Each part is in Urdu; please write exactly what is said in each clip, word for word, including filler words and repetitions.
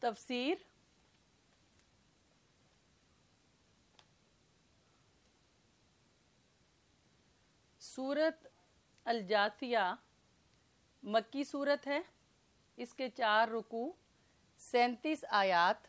تفسیر سورت الجاثیہ مکی سورت ہے. اس کے چار رکوع، سینتیس آیات.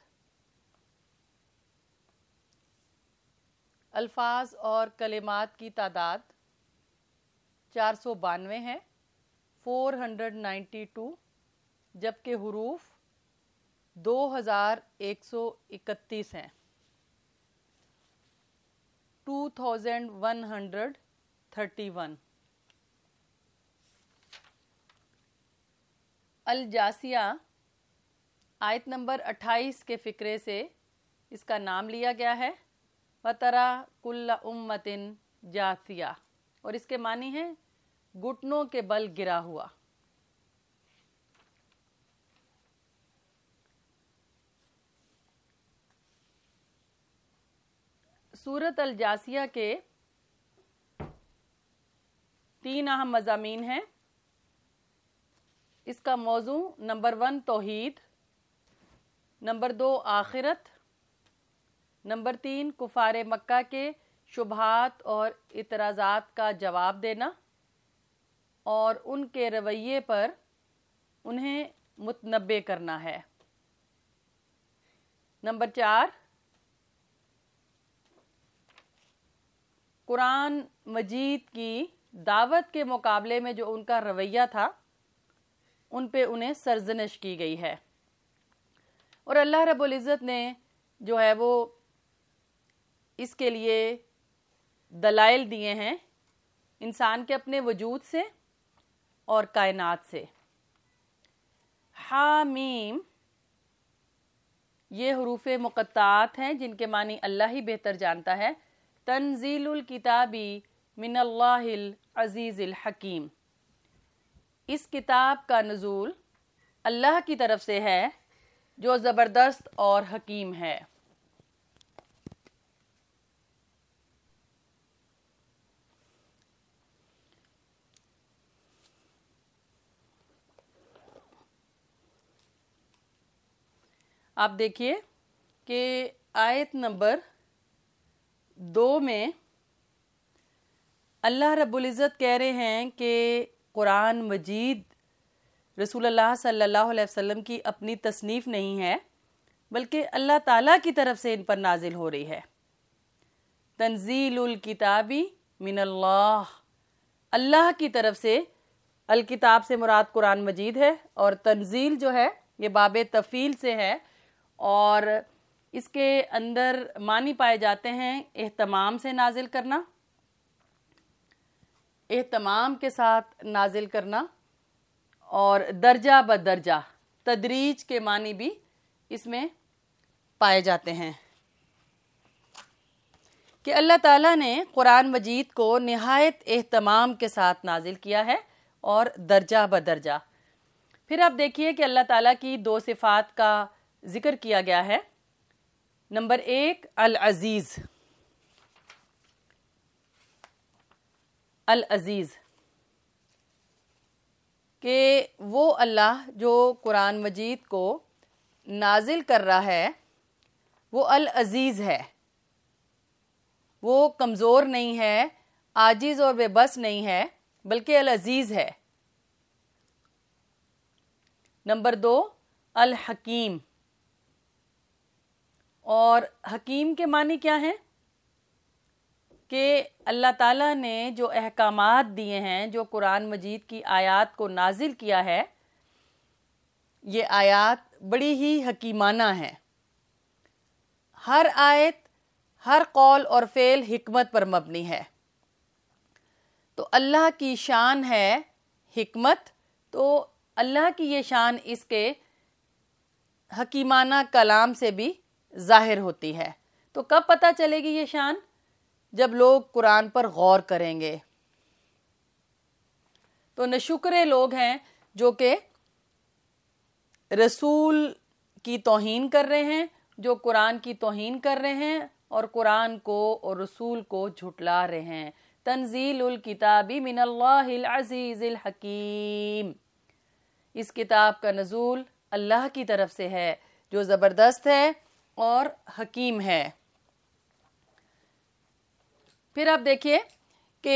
الفاظ اور کلمات کی تعداد چار سو بانوے ہے، فور ہنڈریڈ نائنٹی ٹو، جبکہ حروف دو ہزار ایک سو اکتیس ہیں، two thousand one hundred thirty one. الجاثیہ آیت نمبر اٹھائیس کے فقرے سے اس کا نام لیا گیا ہے. وَتَرَى كُلَّ أُمَّةٍ جَاثِيَةٍ، اور اس کے معنی ہیں گھٹنوں کے بل گرا ہوا. سورت الجاثیہ کے تین اہم مضامین ہیں. اس کا موضوع نمبر ون توحید، نمبر دو آخرت، نمبر تین کفار مکہ کے شبہات اور اعتراضات کا جواب دینا اور ان کے رویے پر انہیں متنبع کرنا ہے. نمبر چار قرآن مجید کی دعوت کے مقابلے میں جو ان کا رویہ تھا ان پہ انہیں سرزنش کی گئی ہے، اور اللہ رب العزت نے جو ہے وہ اس کے لیے دلائل دیے ہیں انسان کے اپنے وجود سے اور کائنات سے. حامیم یہ حروف مقطعات ہیں جن کے معنی اللہ ہی بہتر جانتا ہے. تنزیل الکتابی من اللہ العزیز الحکیم، اس کتاب کا نزول اللہ کی طرف سے ہے جو زبردست اور حکیم ہے. آپ دیکھیے کہ آیت نمبر دو میں اللہ رب العزت کہہ رہے ہیں کہ قرآن مجید رسول اللہ صلی اللہ علیہ وسلم کی اپنی تصنیف نہیں ہے، بلکہ اللہ تعالیٰ کی طرف سے ان پر نازل ہو رہی ہے. تنزیل الکتابی من اللہ، اللہ کی طرف سے. الکتاب سے مراد قرآن مجید ہے، اور تنزیل جو ہے یہ باب تفعیل سے ہے، اور اس کے اندر معنی پائے جاتے ہیں اہتمام سے نازل کرنا، اہتمام کے ساتھ نازل کرنا، اور درجہ بدرجہ تدریج کے معنی بھی اس میں پائے جاتے ہیں کہ اللہ تعالیٰ نے قرآن مجید کو نہایت اہتمام کے ساتھ نازل کیا ہے اور درجہ بدرجہ. پھر آپ دیکھیے کہ اللہ تعالیٰ کی دو صفات کا ذکر کیا گیا ہے. نمبر ایک العزیز، العزیز کہ وہ اللہ جو قرآن مجید کو نازل کر رہا ہے وہ العزیز ہے، وہ کمزور نہیں ہے، عاجز اور بے بس نہیں ہے، بلکہ العزیز ہے. نمبر دو الحکیم، اور حکیم کے معنی کیا ہیں کہ اللہ تعالیٰ نے جو احکامات دیے ہیں، جو قرآن مجید کی آیات کو نازل کیا ہے، یہ آیات بڑی ہی حکیمانہ ہیں. ہر آیت، ہر قول اور فعل حکمت پر مبنی ہے. تو اللہ کی شان ہے حکمت، تو اللہ کی یہ شان اس کے حکیمانہ کلام سے بھی ظاہر ہوتی ہے. تو کب پتہ چلے گی یہ شان؟ جب لوگ قرآن پر غور کریں گے. تو ناشکرے لوگ ہیں جو کہ رسول کی توہین کر رہے ہیں، جو قرآن کی توہین کر رہے ہیں اور قرآن کو اور رسول کو جھٹلا رہے ہیں. تنزیل الکتاب من اللہ العزیز الحکیم، اس کتاب کا نزول اللہ کی طرف سے ہے جو زبردست ہے اور حکیم ہے۔ پھر آپ دیکھیے کہ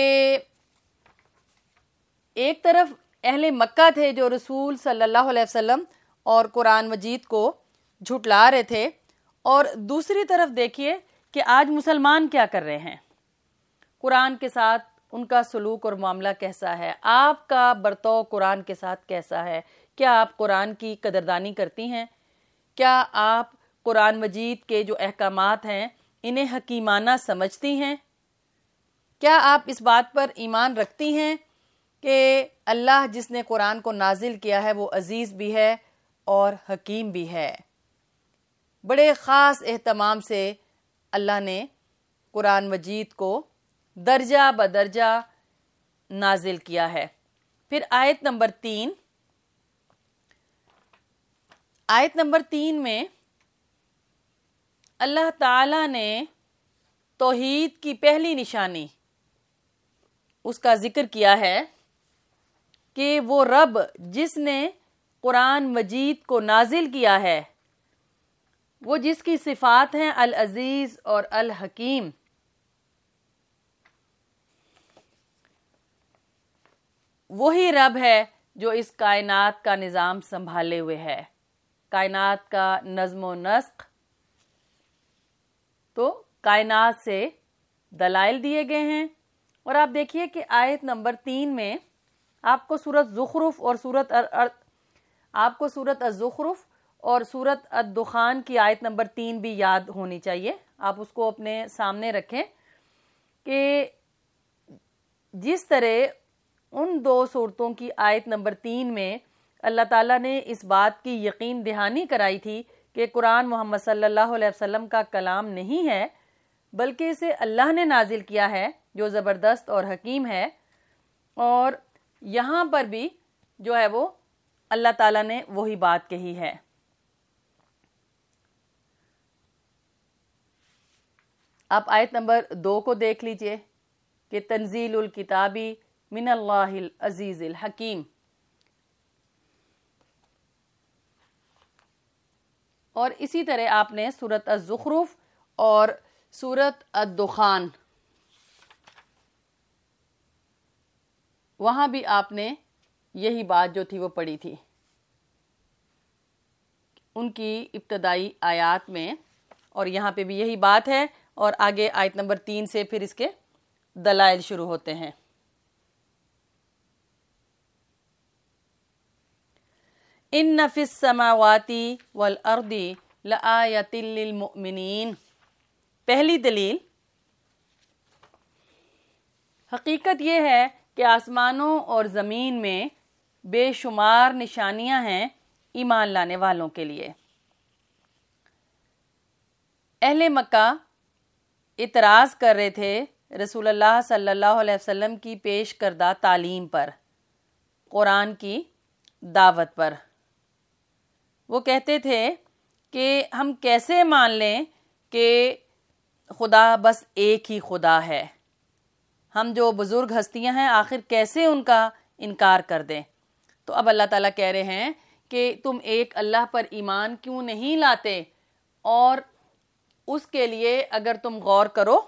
ایک طرف اہل مکہ تھے جو رسول صلی اللہ علیہ وسلم اور قرآن مجید کو جھٹلا رہے تھے، اور دوسری طرف دیکھیے کہ آج مسلمان کیا کر رہے ہیں، قرآن کے ساتھ ان کا سلوک اور معاملہ کیسا ہے، آپ کا برتاؤ قرآن کے ساتھ کیسا ہے، کیا آپ قرآن کی قدردانی کرتی ہیں، کیا آپ قرآن مجید کے جو احکامات ہیں انہیں حکیمانہ سمجھتی ہیں، کیا آپ اس بات پر ایمان رکھتی ہیں کہ اللہ جس نے قرآن کو نازل کیا ہے وہ عزیز بھی ہے اور حکیم بھی ہے۔ بڑے خاص اہتمام سے اللہ نے قرآن مجید کو درجہ بدرجہ نازل کیا ہے۔ پھر آیت نمبر تین آیت نمبر تین میں اللہ تعالی نے توحید کی پہلی نشانی اس کا ذکر کیا ہے کہ وہ رب جس نے قرآن مجید کو نازل کیا ہے، وہ جس کی صفات ہیں العزیز اور الحکیم، وہی رب ہے جو اس کائنات کا نظام سنبھالے ہوئے ہے، کائنات کا نظم و نسق۔ تو کائنات سے دلائل دیے گئے ہیں، اور آپ دیکھیے کہ آیت نمبر تین میں آپ کو سورت زخرف اور سورت آپ کو سورت الزخرف اور سورت الدخان کی آیت نمبر تین بھی یاد ہونی چاہیے، آپ اس کو اپنے سامنے رکھیں کہ جس طرح ان دو صورتوں کی آیت نمبر تین میں اللہ تعالیٰ نے اس بات کی یقین دہانی کرائی تھی کہ قرآن محمد صلی اللہ علیہ وسلم کا کلام نہیں ہے بلکہ اسے اللہ نے نازل کیا ہے جو زبردست اور حکیم ہے، اور یہاں پر بھی جو ہے وہ اللہ تعالیٰ نے وہی بات کہی ہے۔ آپ آیت نمبر دو کو دیکھ لیجئے کہ تنزیل الکتابی من اللہ العزیز الحکیم، اور اسی طرح آپ نے سورت الزخرف اور سورت الدخان وہاں بھی آپ نے یہی بات جو تھی وہ پڑھی تھی، ان کی ابتدائی آیات میں، اور یہاں پہ بھی یہی بات ہے، اور آگے آیت نمبر تین سے پھر اس کے دلائل شروع ہوتے ہیں۔ ان فی السماوات والارض لآیۃ للمؤمنین، پہلی دلیل، حقیقت یہ ہے کہ آسمانوں اور زمین میں بے شمار نشانیاں ہیں ایمان لانے والوں کے لیے۔ اہل مکہ اعتراض کر رہے تھے رسول اللہ صلی اللہ علیہ وسلم کی پیش کردہ تعلیم پر، قرآن کی دعوت پر۔ وہ کہتے تھے کہ ہم کیسے مان لیں کہ خدا بس ایک ہی خدا ہے، ہم جو بزرگ ہستیاں ہیں آخر کیسے ان کا انکار کر دیں۔ تو اب اللہ تعالیٰ کہہ رہے ہیں کہ تم ایک اللہ پر ایمان کیوں نہیں لاتے، اور اس کے لیے اگر تم غور کرو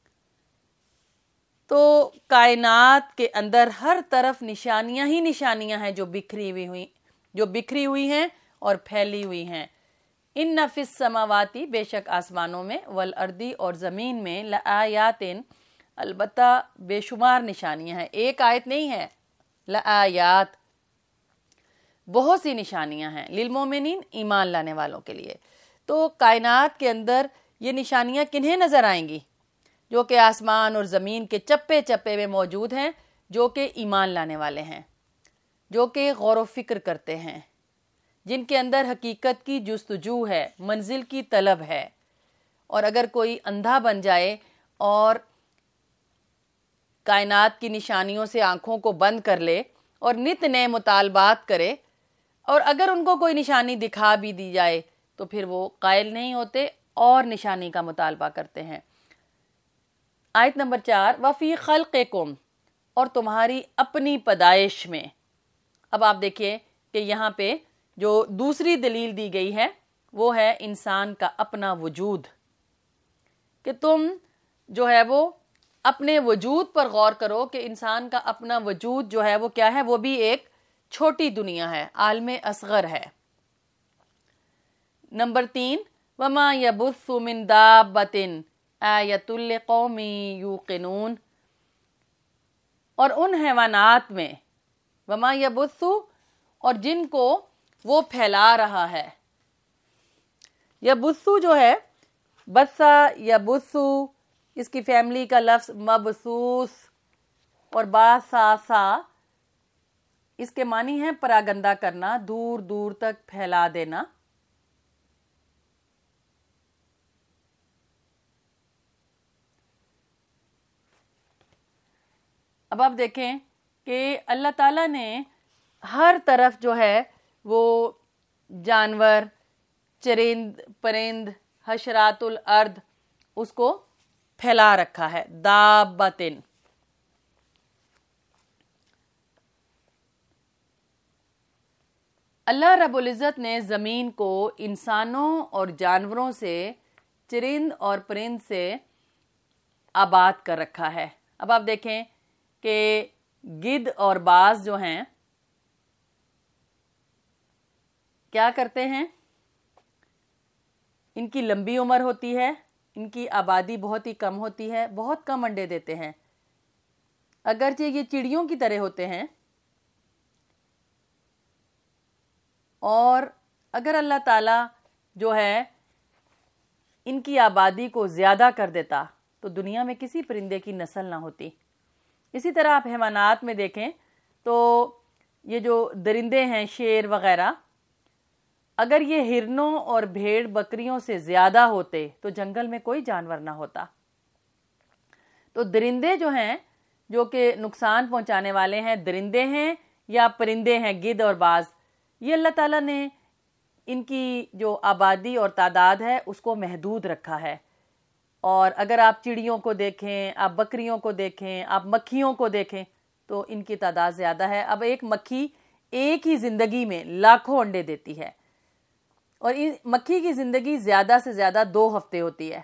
تو کائنات کے اندر ہر طرف نشانیاں ہی نشانیاں ہیں جو بکھری ہوئی ہوئی جو بکھری ہوئی ہیں اور پھیلی ہوئی ہیں۔ ان فی السماواتی، بے شک آسمانوں میں، والارض اور زمین میں، لآیات، البتہ بے شمار نشانیاں ہیں، ایک آیت نہیں ہے، لآیات، بہت سی نشانیاں ہیں، للمومنین، ایمان لانے والوں کے لیے۔ تو کائنات کے اندر یہ نشانیاں کنہیں نظر آئیں گی؟ جو کہ آسمان اور زمین کے چپے چپے میں موجود ہیں، جو کہ ایمان لانے والے ہیں، جو کہ غور و فکر کرتے ہیں، جن کے اندر حقیقت کی جستجو ہے، منزل کی طلب ہے۔ اور اگر کوئی اندھا بن جائے اور کائنات کی نشانیوں سے آنکھوں کو بند کر لے اور نت نئے مطالبات کرے، اور اگر ان کو کوئی نشانی دکھا بھی دی جائے تو پھر وہ قائل نہیں ہوتے اور نشانی کا مطالبہ کرتے ہیں۔ آیت نمبر چار، وَفِي خَلْقِكُمْ، اور تمہاری اپنی پیدائش میں۔ اب آپ دیکھیے کہ یہاں پہ جو دوسری دلیل دی گئی ہے وہ ہے انسان کا اپنا وجود، کہ تم جو ہے وہ اپنے وجود پر غور کرو کہ انسان کا اپنا وجود جو ہے وہ کیا ہے، وہ بھی ایک چھوٹی دنیا ہے، عالم اصغر ہے۔ نمبر تین، وما یبث من دابۃ آیۃ لقوم یوقنون، اور ان حیوانات میں وما یبث، اور جن کو وہ پھیلا رہا ہے۔ یبث جو ہے، بثا یبث، اس کی فیملی کا لفظ مبثوث اور باساسا، اس کے معنی ہے پراگندہ کرنا، دور دور تک پھیلا دینا۔ اب آپ دیکھیں کہ اللہ تعالیٰ نے ہر طرف جو ہے وہ جانور، چرند پرند، حشرات الارض، اس کو پھیلا رکھا ہے، دابتن۔ اللہ رب العزت نے زمین کو انسانوں اور جانوروں سے، چرند اور پرند سے آباد کر رکھا ہے۔ اب آپ دیکھیں کہ گدھ اور باز جو ہیں کیا کرتے ہیں، ان کی لمبی عمر ہوتی ہے، ان کی آبادی بہت ہی کم ہوتی ہے، بہت کم انڈے دیتے ہیں، اگرچہ یہ چڑیوں کی طرح ہوتے ہیں۔ اور اگر اللہ تعالیٰ جو ہے ان کی آبادی کو زیادہ کر دیتا تو دنیا میں کسی پرندے کی نسل نہ ہوتی۔ اسی طرح آپ حیوانات میں دیکھیں تو یہ جو درندے ہیں، شیر وغیرہ، اگر یہ ہرنوں اور بھیڑ بکریوں سے زیادہ ہوتے تو جنگل میں کوئی جانور نہ ہوتا۔ تو درندے جو ہیں، جو کہ نقصان پہنچانے والے ہیں، درندے ہیں یا پرندے ہیں، گدھ اور باز، یہ اللہ تعالیٰ نے ان کی جو آبادی اور تعداد ہے اس کو محدود رکھا ہے۔ اور اگر آپ چڑیوں کو دیکھیں، آپ بکریوں کو دیکھیں، آپ مکھیوں کو دیکھیں تو ان کی تعداد زیادہ ہے۔ اب ایک مکھی ایک ہی زندگی میں لاکھوں انڈے دیتی ہے، اور مکھی کی زندگی زیادہ سے زیادہ دو ہفتے ہوتی ہے،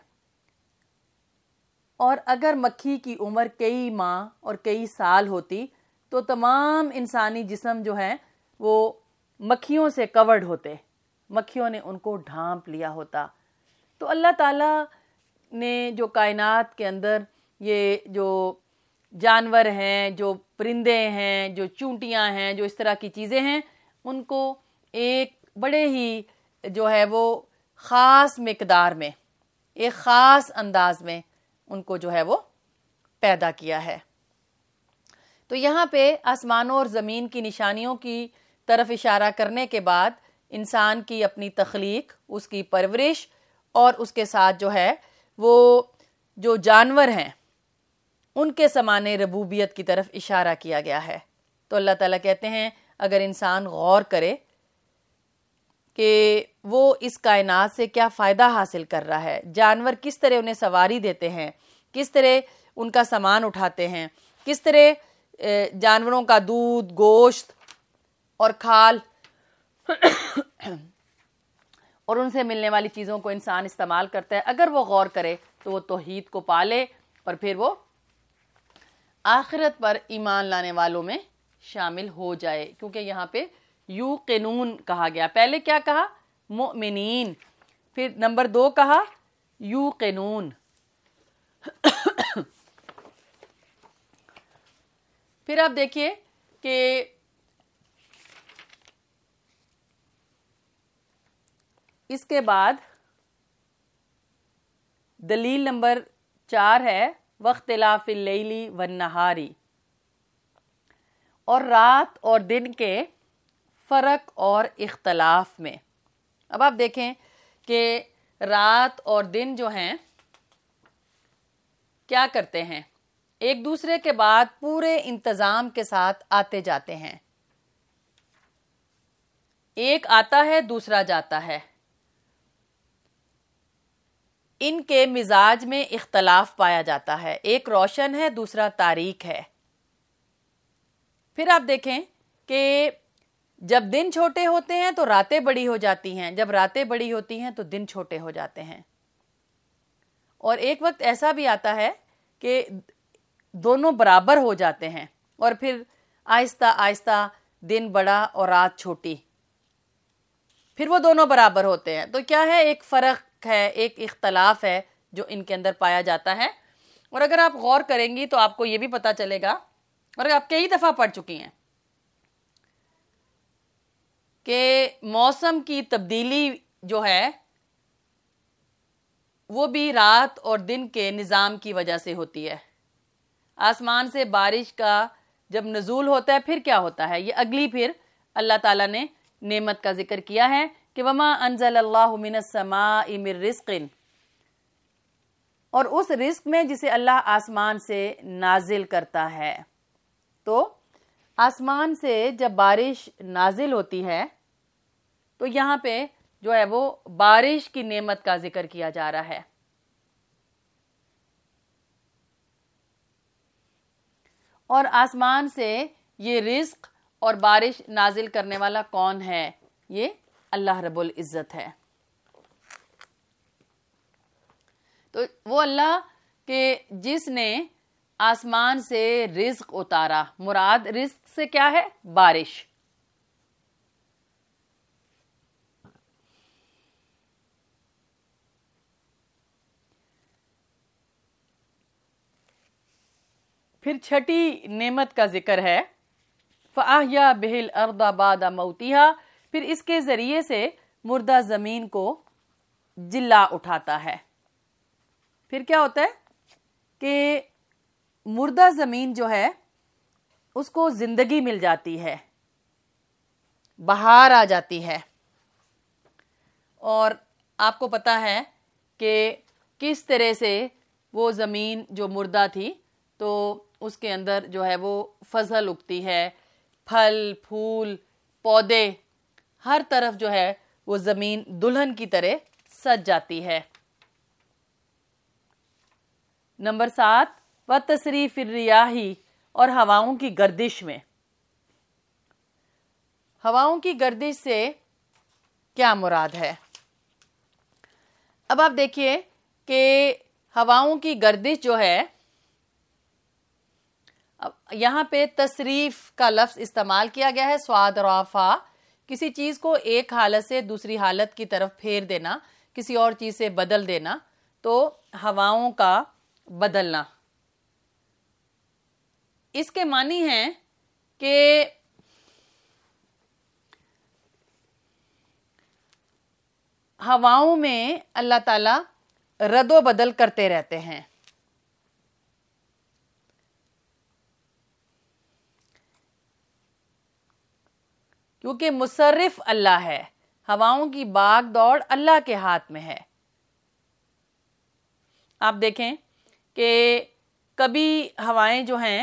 اور اگر مکھی کی عمر کئی ماہ اور کئی سال ہوتی تو تمام انسانی جسم جو ہیں وہ مکھیوں سے کورڈ ہوتے، مکھیوں نے ان کو ڈھانپ لیا ہوتا۔ تو اللہ تعالیٰ نے جو کائنات کے اندر یہ جو جانور ہیں، جو پرندے ہیں، جو چونٹیاں ہیں، جو اس طرح کی چیزیں ہیں، ان کو ایک بڑے ہی جو ہے وہ خاص مقدار میں، ایک خاص انداز میں ان کو جو ہے وہ پیدا کیا ہے۔ تو یہاں پہ آسمانوں اور زمین کی نشانیوں کی طرف اشارہ کرنے کے بعد انسان کی اپنی تخلیق، اس کی پرورش، اور اس کے ساتھ جو ہے وہ جو جانور ہیں ان کے سمانے ربوبیت کی طرف اشارہ کیا گیا ہے۔ تو اللہ تعالیٰ کہتے ہیں اگر انسان غور کرے کہ وہ اس کائنات سے کیا فائدہ حاصل کر رہا ہے، جانور کس طرح انہیں سواری دیتے ہیں، کس طرح ان کا سامان اٹھاتے ہیں، کس طرح جانوروں کا دودھ، گوشت اور کھال اور ان سے ملنے والی چیزوں کو انسان استعمال کرتا ہے، اگر وہ غور کرے تو وہ توحید کو پالے اور پھر وہ آخرت پر ایمان لانے والوں میں شامل ہو جائے، کیونکہ یہاں پہ یو قنون کہا گیا۔ پہلے کیا کہا؟ مؤمنین، پھر نمبر دو کہا یو قنون۔ پھر آپ دیکھیے کہ اس کے بعد دلیل نمبر چار ہے واختلاف اللیل والنہار، اور رات اور دن کے فرق اور اختلاف میں۔ اب آپ دیکھیں کہ رات اور دن جو ہیں کیا کرتے ہیں، ایک دوسرے کے بعد پورے انتظام کے ساتھ آتے جاتے ہیں، ایک آتا ہے دوسرا جاتا ہے، ان کے مزاج میں اختلاف پایا جاتا ہے، ایک روشن ہے دوسرا تاریک ہے۔ پھر آپ دیکھیں کہ جب دن چھوٹے ہوتے ہیں تو راتیں بڑی ہو جاتی ہیں، جب راتیں بڑی ہوتی ہیں تو دن چھوٹے ہو جاتے ہیں، اور ایک وقت ایسا بھی آتا ہے کہ دونوں برابر ہو جاتے ہیں، اور پھر آہستہ آہستہ دن بڑا اور رات چھوٹی، پھر وہ دونوں برابر ہوتے ہیں۔ تو کیا ہے، ایک فرق ہے، ایک اختلاف ہے جو ان کے اندر پایا جاتا ہے، اور اگر آپ غور کریں گی تو آپ کو یہ بھی پتا چلے گا، اور آپ کئی دفعہ پڑھ چکی ہیں کہ موسم کی تبدیلی جو ہے وہ بھی رات اور دن کے نظام کی وجہ سے ہوتی ہے۔ آسمان سے بارش کا جب نزول ہوتا ہے پھر کیا ہوتا ہے، یہ اگلی پھر اللہ تعالیٰ نے نعمت کا ذکر کیا ہے کہ وما انزل اللہ من السماء من رزق، اور اس رزق میں جسے اللہ آسمان سے نازل کرتا ہے۔ تو آسمان سے جب بارش نازل ہوتی ہے تو یہاں پہ جو ہے وہ بارش کی نعمت کا ذکر کیا جا رہا ہے، اور آسمان سے یہ رزق اور بارش نازل کرنے والا کون ہے؟ یہ اللہ رب العزت ہے۔ تو وہ اللہ کہ جس نے آسمان سے رزق اتارا، مراد رزق سے کیا ہے؟ بارش۔ پھر چھٹی نعمت کا ذکر ہے فَأَحْيَا بِهِ الْأَرْضَ بَعْدَ مَوْتِهَا، پھر اس کے ذریعے سے مردہ زمین کو جلا اٹھاتا ہے۔ پھر کیا ہوتا ہے کہ مردہ زمین جو ہے اس کو زندگی مل جاتی ہے، بہار آ جاتی ہے، اور آپ کو پتا ہے کہ کس طرح سے وہ زمین جو مردہ تھی تو اس کے اندر جو ہے وہ فصل اگتی ہے، پھل پھول پودے، ہر طرف جو ہے وہ زمین دلہن کی طرح سج جاتی ہے۔ نمبر سات، وَتَصْرِيفِ الرِّيَاحِ، اور ہواؤں کی گردش میں۔ ہواؤں کی گردش سے کیا مراد ہے؟ اب آپ دیکھیے کہ ہواؤں کی گردش جو ہے، یہاں پہ تصریف کا لفظ استعمال کیا گیا ہے، سواد رافا، کسی چیز کو ایک حالت سے دوسری حالت کی طرف پھیر دینا، کسی اور چیز سے بدل دینا، تو ہواؤں کا بدلنا۔ اس کے معنی ہیں کہ ہواؤں میں اللہ تعالی رد و بدل کرتے رہتے ہیں۔ کیونکہ مصرف اللہ ہے، ہواؤں کی باغ دوڑ اللہ کے ہاتھ میں ہے۔ آپ دیکھیں کہ کبھی ہوائیں جو ہیں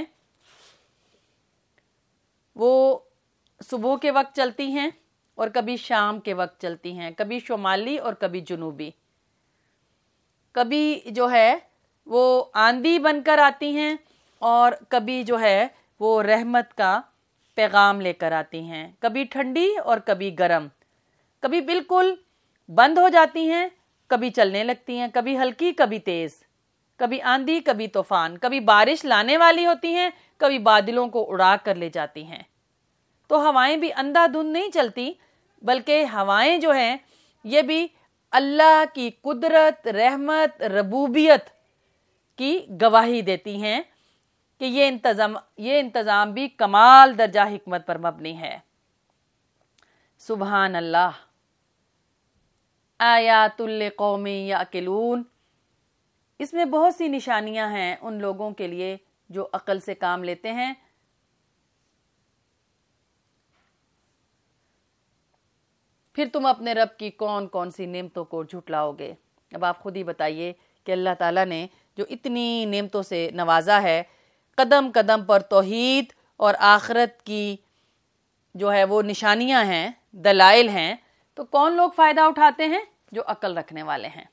وہ صبح کے وقت چلتی ہیں اور کبھی شام کے وقت چلتی ہیں، کبھی شمالی اور کبھی جنوبی، کبھی جو ہے وہ آندھی بن کر آتی ہیں اور کبھی جو ہے وہ رحمت کا پیغام لے کر آتی ہیں، کبھی ٹھنڈی اور کبھی گرم، کبھی بالکل بند ہو جاتی ہیں، کبھی چلنے لگتی ہیں، کبھی ہلکی کبھی تیز، کبھی آندھی کبھی طوفان، کبھی بارش لانے والی ہوتی ہیں، کبھی بادلوں کو اڑا کر لے جاتی ہیں۔ تو ہوائیں بھی اندھا دھند نہیں چلتی، بلکہ ہوائیں جو ہیں یہ بھی اللہ کی قدرت، رحمت، ربوبیت کی گواہی دیتی ہیں کہ یہ انتظام یہ انتظام بھی کمال درجہ حکمت پر مبنی ہے۔ سبحان اللہ، آیات لقوم یعقلون، اس میں بہت سی نشانیاں ہیں ان لوگوں کے لیے جو عقل سے کام لیتے ہیں۔ پھر تم اپنے رب کی کون کون سی نعمتوں کو جھٹلاؤ گے؟ اب آپ خود ہی بتائیے کہ اللہ تعالیٰ نے جو اتنی نعمتوں سے نوازا ہے، قدم قدم پر توحید اور آخرت کی جو ہے وہ نشانیاں ہیں، دلائل ہیں، تو کون لوگ فائدہ اٹھاتے ہیں؟ جو عقل رکھنے والے ہیں۔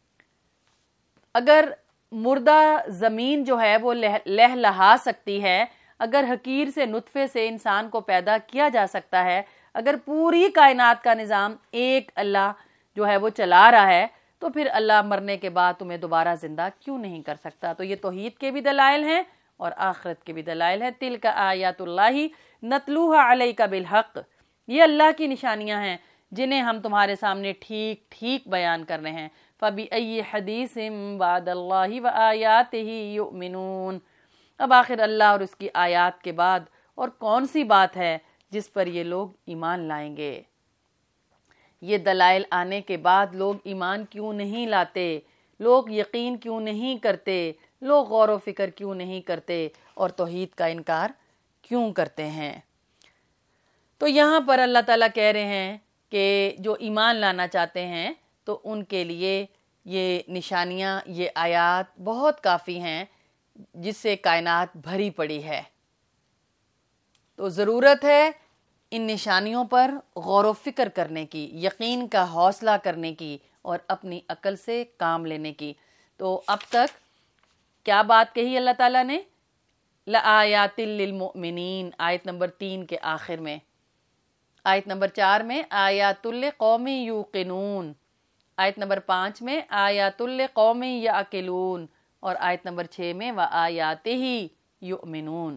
اگر مردہ زمین جو ہے وہ لہلہا سکتی ہے، اگر حقیر سے نطفے سے انسان کو پیدا کیا جا سکتا ہے، اگر پوری کائنات کا نظام ایک اللہ جو ہے وہ چلا رہا ہے تو پھر اللہ مرنے کے بعد تمہیں دوبارہ زندہ کیوں نہیں کر سکتا؟ تو یہ توحید کے بھی دلائل ہیں اور آخرت کے بھی دلائل ہیں. تلک آیات اللہ نتلوها علیک بالحق، یہ اللہ کی نشانیاں ہیں جنہیں ہم تمہارے سامنے ٹھیک ٹھیک بیان کر رہے ہیں. فَبِأَيِّ حَدِيثٍ بَعْدَ اللَّهِ وَآيَاتِهِ يُؤْمِنُونَ، اب آخر اللہ اور اس کی آیات کے بعد اور کون سی بات ہے جس پر یہ لوگ ایمان لائیں گے؟ یہ دلائل آنے کے بعد لوگ ایمان کیوں نہیں لاتے؟ لوگ یقین کیوں نہیں کرتے؟ لوگ غور و فکر کیوں نہیں کرتے اور توحید کا انکار کیوں کرتے ہیں؟ تو یہاں پر اللہ تعالیٰ کہہ رہے ہیں کہ جو ایمان لانا چاہتے ہیں تو ان کے لیے یہ نشانیاں، یہ آیات بہت کافی ہیں جس سے کائنات بھری پڑی ہے. تو ضرورت ہے ان نشانیوں پر غور و فکر کرنے کی، یقین کا حوصلہ کرنے کی اور اپنی عقل سے کام لینے کی. تو اب تک کیا بات کہی اللہ تعالیٰ نے؟ لَآیَاتٍ لِّلْمُؤْمِنِينَ، آیت نمبر تین کے آخر میں. آیت نمبر چار میں آیات لقوم یوقنون، آیت نمبر پانچ میں آیات لقوم یعقلون، اور آیت نمبر چھ میں وآیاتہ یؤمنون.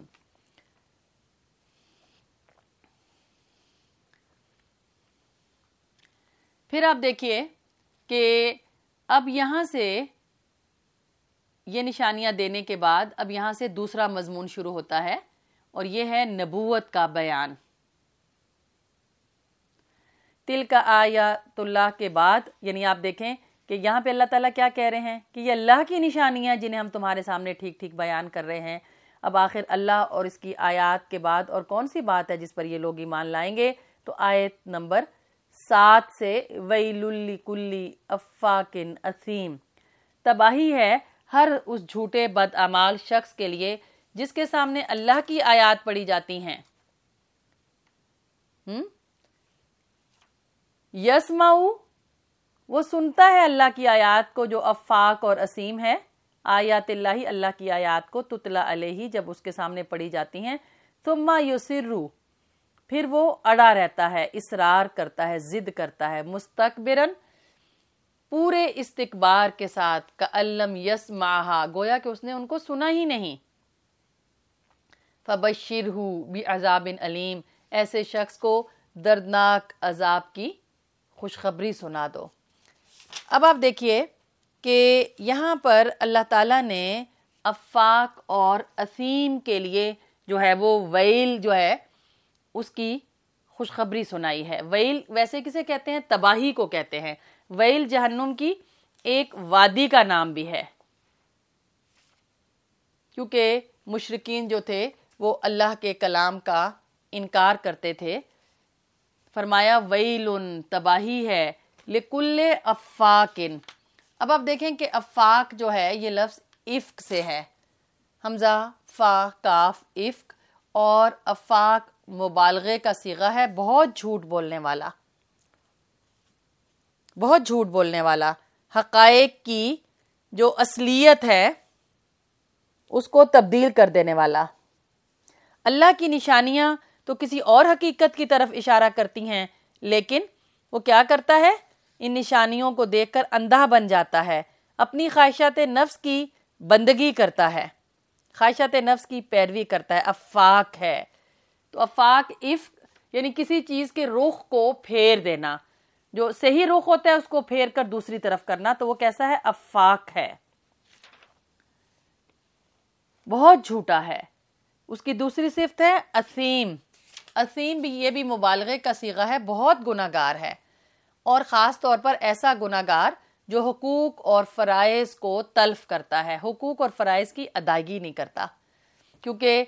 پھر آپ دیکھیے کہ اب یہاں سے یہ نشانیاں دینے کے بعد اب یہاں سے دوسرا مضمون شروع ہوتا ہے اور یہ ہے نبوت کا بیان. تلک آیات اللہ کے بعد یعنی آپ دیکھیں کہ یہاں پہ اللہ تعالیٰ کیا کہہ رہے ہیں کہ یہ اللہ کی نشانیاں جنہیں ہم تمہارے سامنے ٹھیک ٹھیک بیان کر رہے ہیں. اب آخر اللہ اور اس کی آیات کے بعد اور کون سی بات ہے جس پر یہ لوگ ایمان لائیں گے؟ تو آیت نمبر سات سے ویل لکل افاک اثیم، تباہی ہے ہر اس جھوٹے بدعمال شخص کے لیے جس کے سامنے اللہ کی آیات پڑھی جاتی ہیں. ہم یسمعو، وہ سنتا ہے اللہ کی آیات کو جو افاق اور اسیم ہے. آیات اللہ، اللہ کی آیات کو تتلا علیہ، جب اس کے سامنے پڑھی جاتی ہیں. ثم یصرو، پھر وہ اڑا رہتا ہے، اصرار کرتا ہے، ضد کرتا ہے. مستکبرن، پورے استکبار کے ساتھ. کألم یسمعھا، گویا کہ اس نے ان کو سنا ہی نہیں. فبشرہ بعذاب علیم، ایسے شخص کو دردناک عذاب کی خوشخبری سنا دو. اب آپ دیکھیے کہ یہاں پر اللہ تعالیٰ نے افاق اور اسیم کے لیے جو ہے وہ ویل جو ہے اس کی خوشخبری سنائی ہے. ویل ویسے کسے کہتے ہیں؟ تباہی کو کہتے ہیں. ویل جہنم کی ایک وادی کا نام بھی ہے، کیونکہ مشرکین جو تھے وہ اللہ کے کلام کا انکار کرتے تھے. فرمایا ویلن، تباہی ہے، لکل افاکن. اب آپ دیکھیں کہ افاق جو ہے یہ لفظ افک سے ہے، حمزہ فا کاف افک، اور افاق مبالغے کا صیغہ ہے، بہت جھوٹ بولنے والا، بہت جھوٹ بولنے والا. حقائق کی جو اصلیت ہے اس کو تبدیل کر دینے والا. اللہ کی نشانیاں تو کسی اور حقیقت کی طرف اشارہ کرتی ہیں، لیکن وہ کیا کرتا ہے؟ ان نشانیوں کو دیکھ کر اندھا بن جاتا ہے، اپنی خواہشات نفس کی بندگی کرتا ہے، خواہشات نفس کی پیروی کرتا ہے. افاق ہے تو افاق افق یعنی کسی چیز کے رخ کو پھیر دینا، جو صحیح رخ ہوتا ہے اس کو پھیر کر دوسری طرف کرنا، تو وہ کیسا ہے؟ افاق ہے، بہت جھوٹا ہے. اس کی دوسری صفت ہے اسیم. اسیم بھی، یہ بھی مبالغے کا صیغہ ہے، بہت گناہگار ہے، اور خاص طور پر ایسا گناہگار جو حقوق اور فرائض کو تلف کرتا ہے، حقوق اور فرائض کی ادائیگی نہیں کرتا. کیونکہ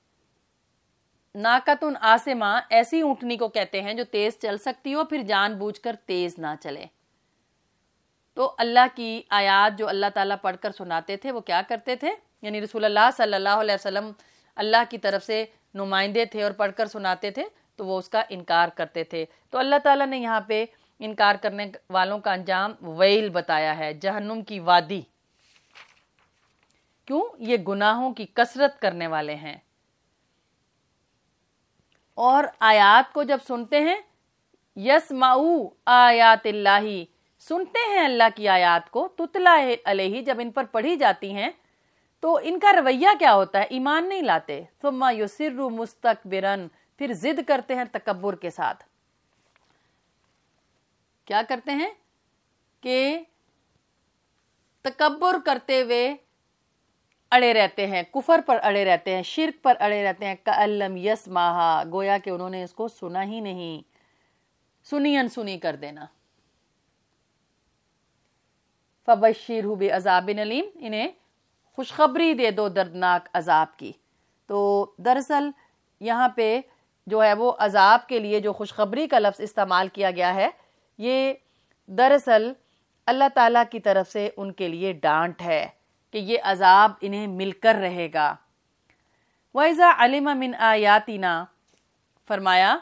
ناقتن آسمہ ایسی اونٹنی کو کہتے ہیں جو تیز چل سکتی ہو پھر جان بوجھ کر تیز نہ چلے. تو اللہ کی آیات جو اللہ تعالیٰ پڑھ کر سناتے تھے وہ کیا کرتے تھے؟ یعنی رسول اللہ صلی اللہ علیہ وسلم اللہ کی طرف سے نمائندے تھے اور پڑھ کر سناتے تھے تو وہ اس کا انکار کرتے تھے. تو اللہ تعالیٰ نے یہاں پہ انکار کرنے والوں کا انجام ویل بتایا ہے، جہنم کی وادی. کیوں؟ یہ گناہوں کی کثرت کرنے والے ہیں اور آیات کو جب سنتے ہیں، یسمعو آیات اللہ، سنتے ہیں اللہ کی آیات کو، تتلا علیہ، جب ان پر پڑھی جاتی ہیں تو ان کا رویہ کیا ہوتا ہے؟ ایمان نہیں لاتے. ثم یصر مستکبرا، پھر ضد کرتے ہیں تکبر کے ساتھ. کیا کرتے ہیں کہ تکبر کرتے ہوئے اڑے رہتے ہیں، کفر پر اڑے رہتے ہیں، شرک پر اڑے رہتے ہیں. کأن لم یسمعھا، گویا کہ انہوں نے اس کو سنا ہی نہیں، سنی انسنی کر دینا. فبشرہ بعذاب علیم، انہیں خوشخبری دے دو دردناک عذاب کی. تو دراصل یہاں پہ جو ہے وہ عذاب کے لیے جو خوشخبری کا لفظ استعمال کیا گیا ہے، یہ دراصل اللہ تعالیٰ کی طرف سے ان کے لیے ڈانٹ ہے کہ یہ عذاب انہیں مل کر رہے گا. وَإِذَا عَلِمَ مِنْ آیَاتِنَا، فرمایا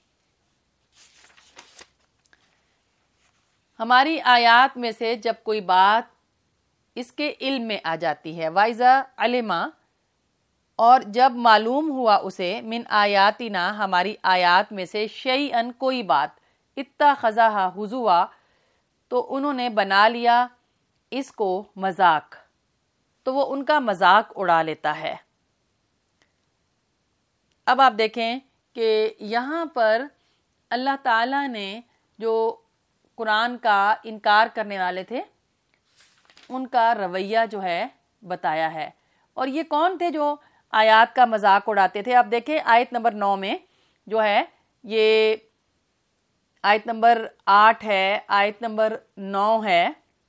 ہماری آیات میں سے جب کوئی بات اس کے علم میں آ جاتی ہے، وَإِذَا عَلِمَ، اور جب معلوم ہوا اسے، من آیاتنا، ہماری آیات میں سے، شیئن، کوئی بات، اتخذھا ہزوا، تو انہوں نے بنا لیا اس کو مذاق، تو وہ ان کا مذاق اڑا لیتا ہے. اب آپ دیکھیں کہ یہاں پر اللہ تعالیٰ نے جو قرآن کا انکار کرنے والے تھے ان کا رویہ جو ہے بتایا ہے. اور یہ کون تھے جو آیات کا مذاق اڑاتے تھے؟ آپ دیکھیں آیت نمبر نو میں جو ہے، یہ آیت نمبر آٹھ ہے، آیت نمبر نو ہے،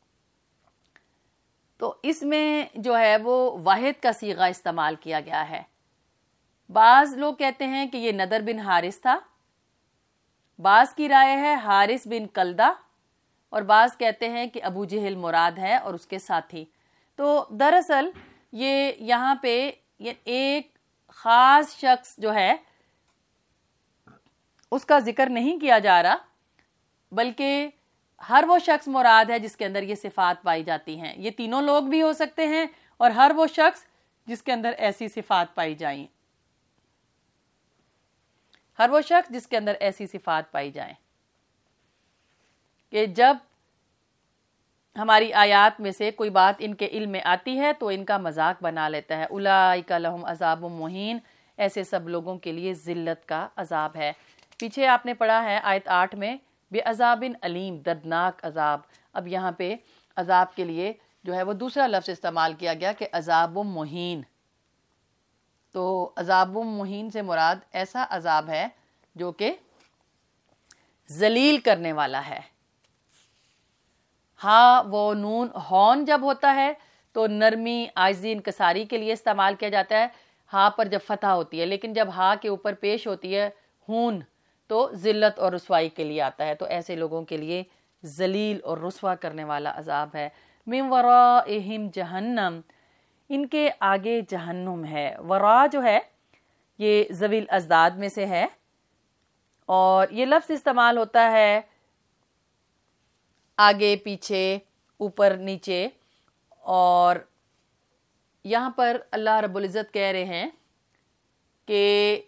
تو اس میں جو ہے وہ واحد کا صیغہ استعمال کیا گیا ہے. بعض لوگ کہتے ہیں کہ یہ نضر بن حارث تھا، بعض کی رائے ہے حارث بن کلدہ، اور بعض کہتے ہیں کہ ابو جہل مراد ہے اور اس کے ساتھی. تو دراصل یہ یہاں پہ یہ ایک خاص شخص جو ہے اس کا ذکر نہیں کیا جا رہا، بلکہ ہر وہ شخص مراد ہے جس کے اندر یہ صفات پائی جاتی ہیں. یہ تینوں لوگ بھی ہو سکتے ہیں اور ہر وہ شخص جس کے اندر ایسی صفات پائی جائیں، ہر وہ شخص جس کے اندر ایسی صفات پائی جائیں کہ جب ہماری آیات میں سے کوئی بات ان کے علم میں آتی ہے تو ان کا مذاق بنا لیتا ہے. اولئک لہم عذاب مہین، ایسے سب لوگوں کے لیے ذلت کا عذاب ہے. پیچھے آپ نے پڑھا ہے آیت آٹھ میں بعذاب علیم، دردناک عذاب. اب یہاں پہ عذاب کے لیے جو ہے وہ دوسرا لفظ استعمال کیا گیا کہ عذاب مہین. تو عذاب مہین سے مراد ایسا عذاب ہے جو کہ ذلیل کرنے والا ہے. ہاں وہ نون ہون جب ہوتا ہے تو نرمی، عاجزی، انکساری کے لیے استعمال کیا جاتا ہے، ہاں پر جب فتح ہوتی ہے. لیکن جب ہاں کے اوپر پیش ہوتی ہے ہون تو ذلت اور رسوائی کے لیے آتا ہے. تو ایسے لوگوں کے لیے ذلیل اور رسوا کرنے والا عذاب ہے. من ورائہم جہنم، ان کے آگے جہنم ہے. ورا جو ہے یہ ذوی الازداد میں سے ہے، اور یہ لفظ استعمال ہوتا ہے آگے پیچھے، اوپر نیچے. اور یہاں پر اللہ رب العزت کہہ رہے ہیں کہ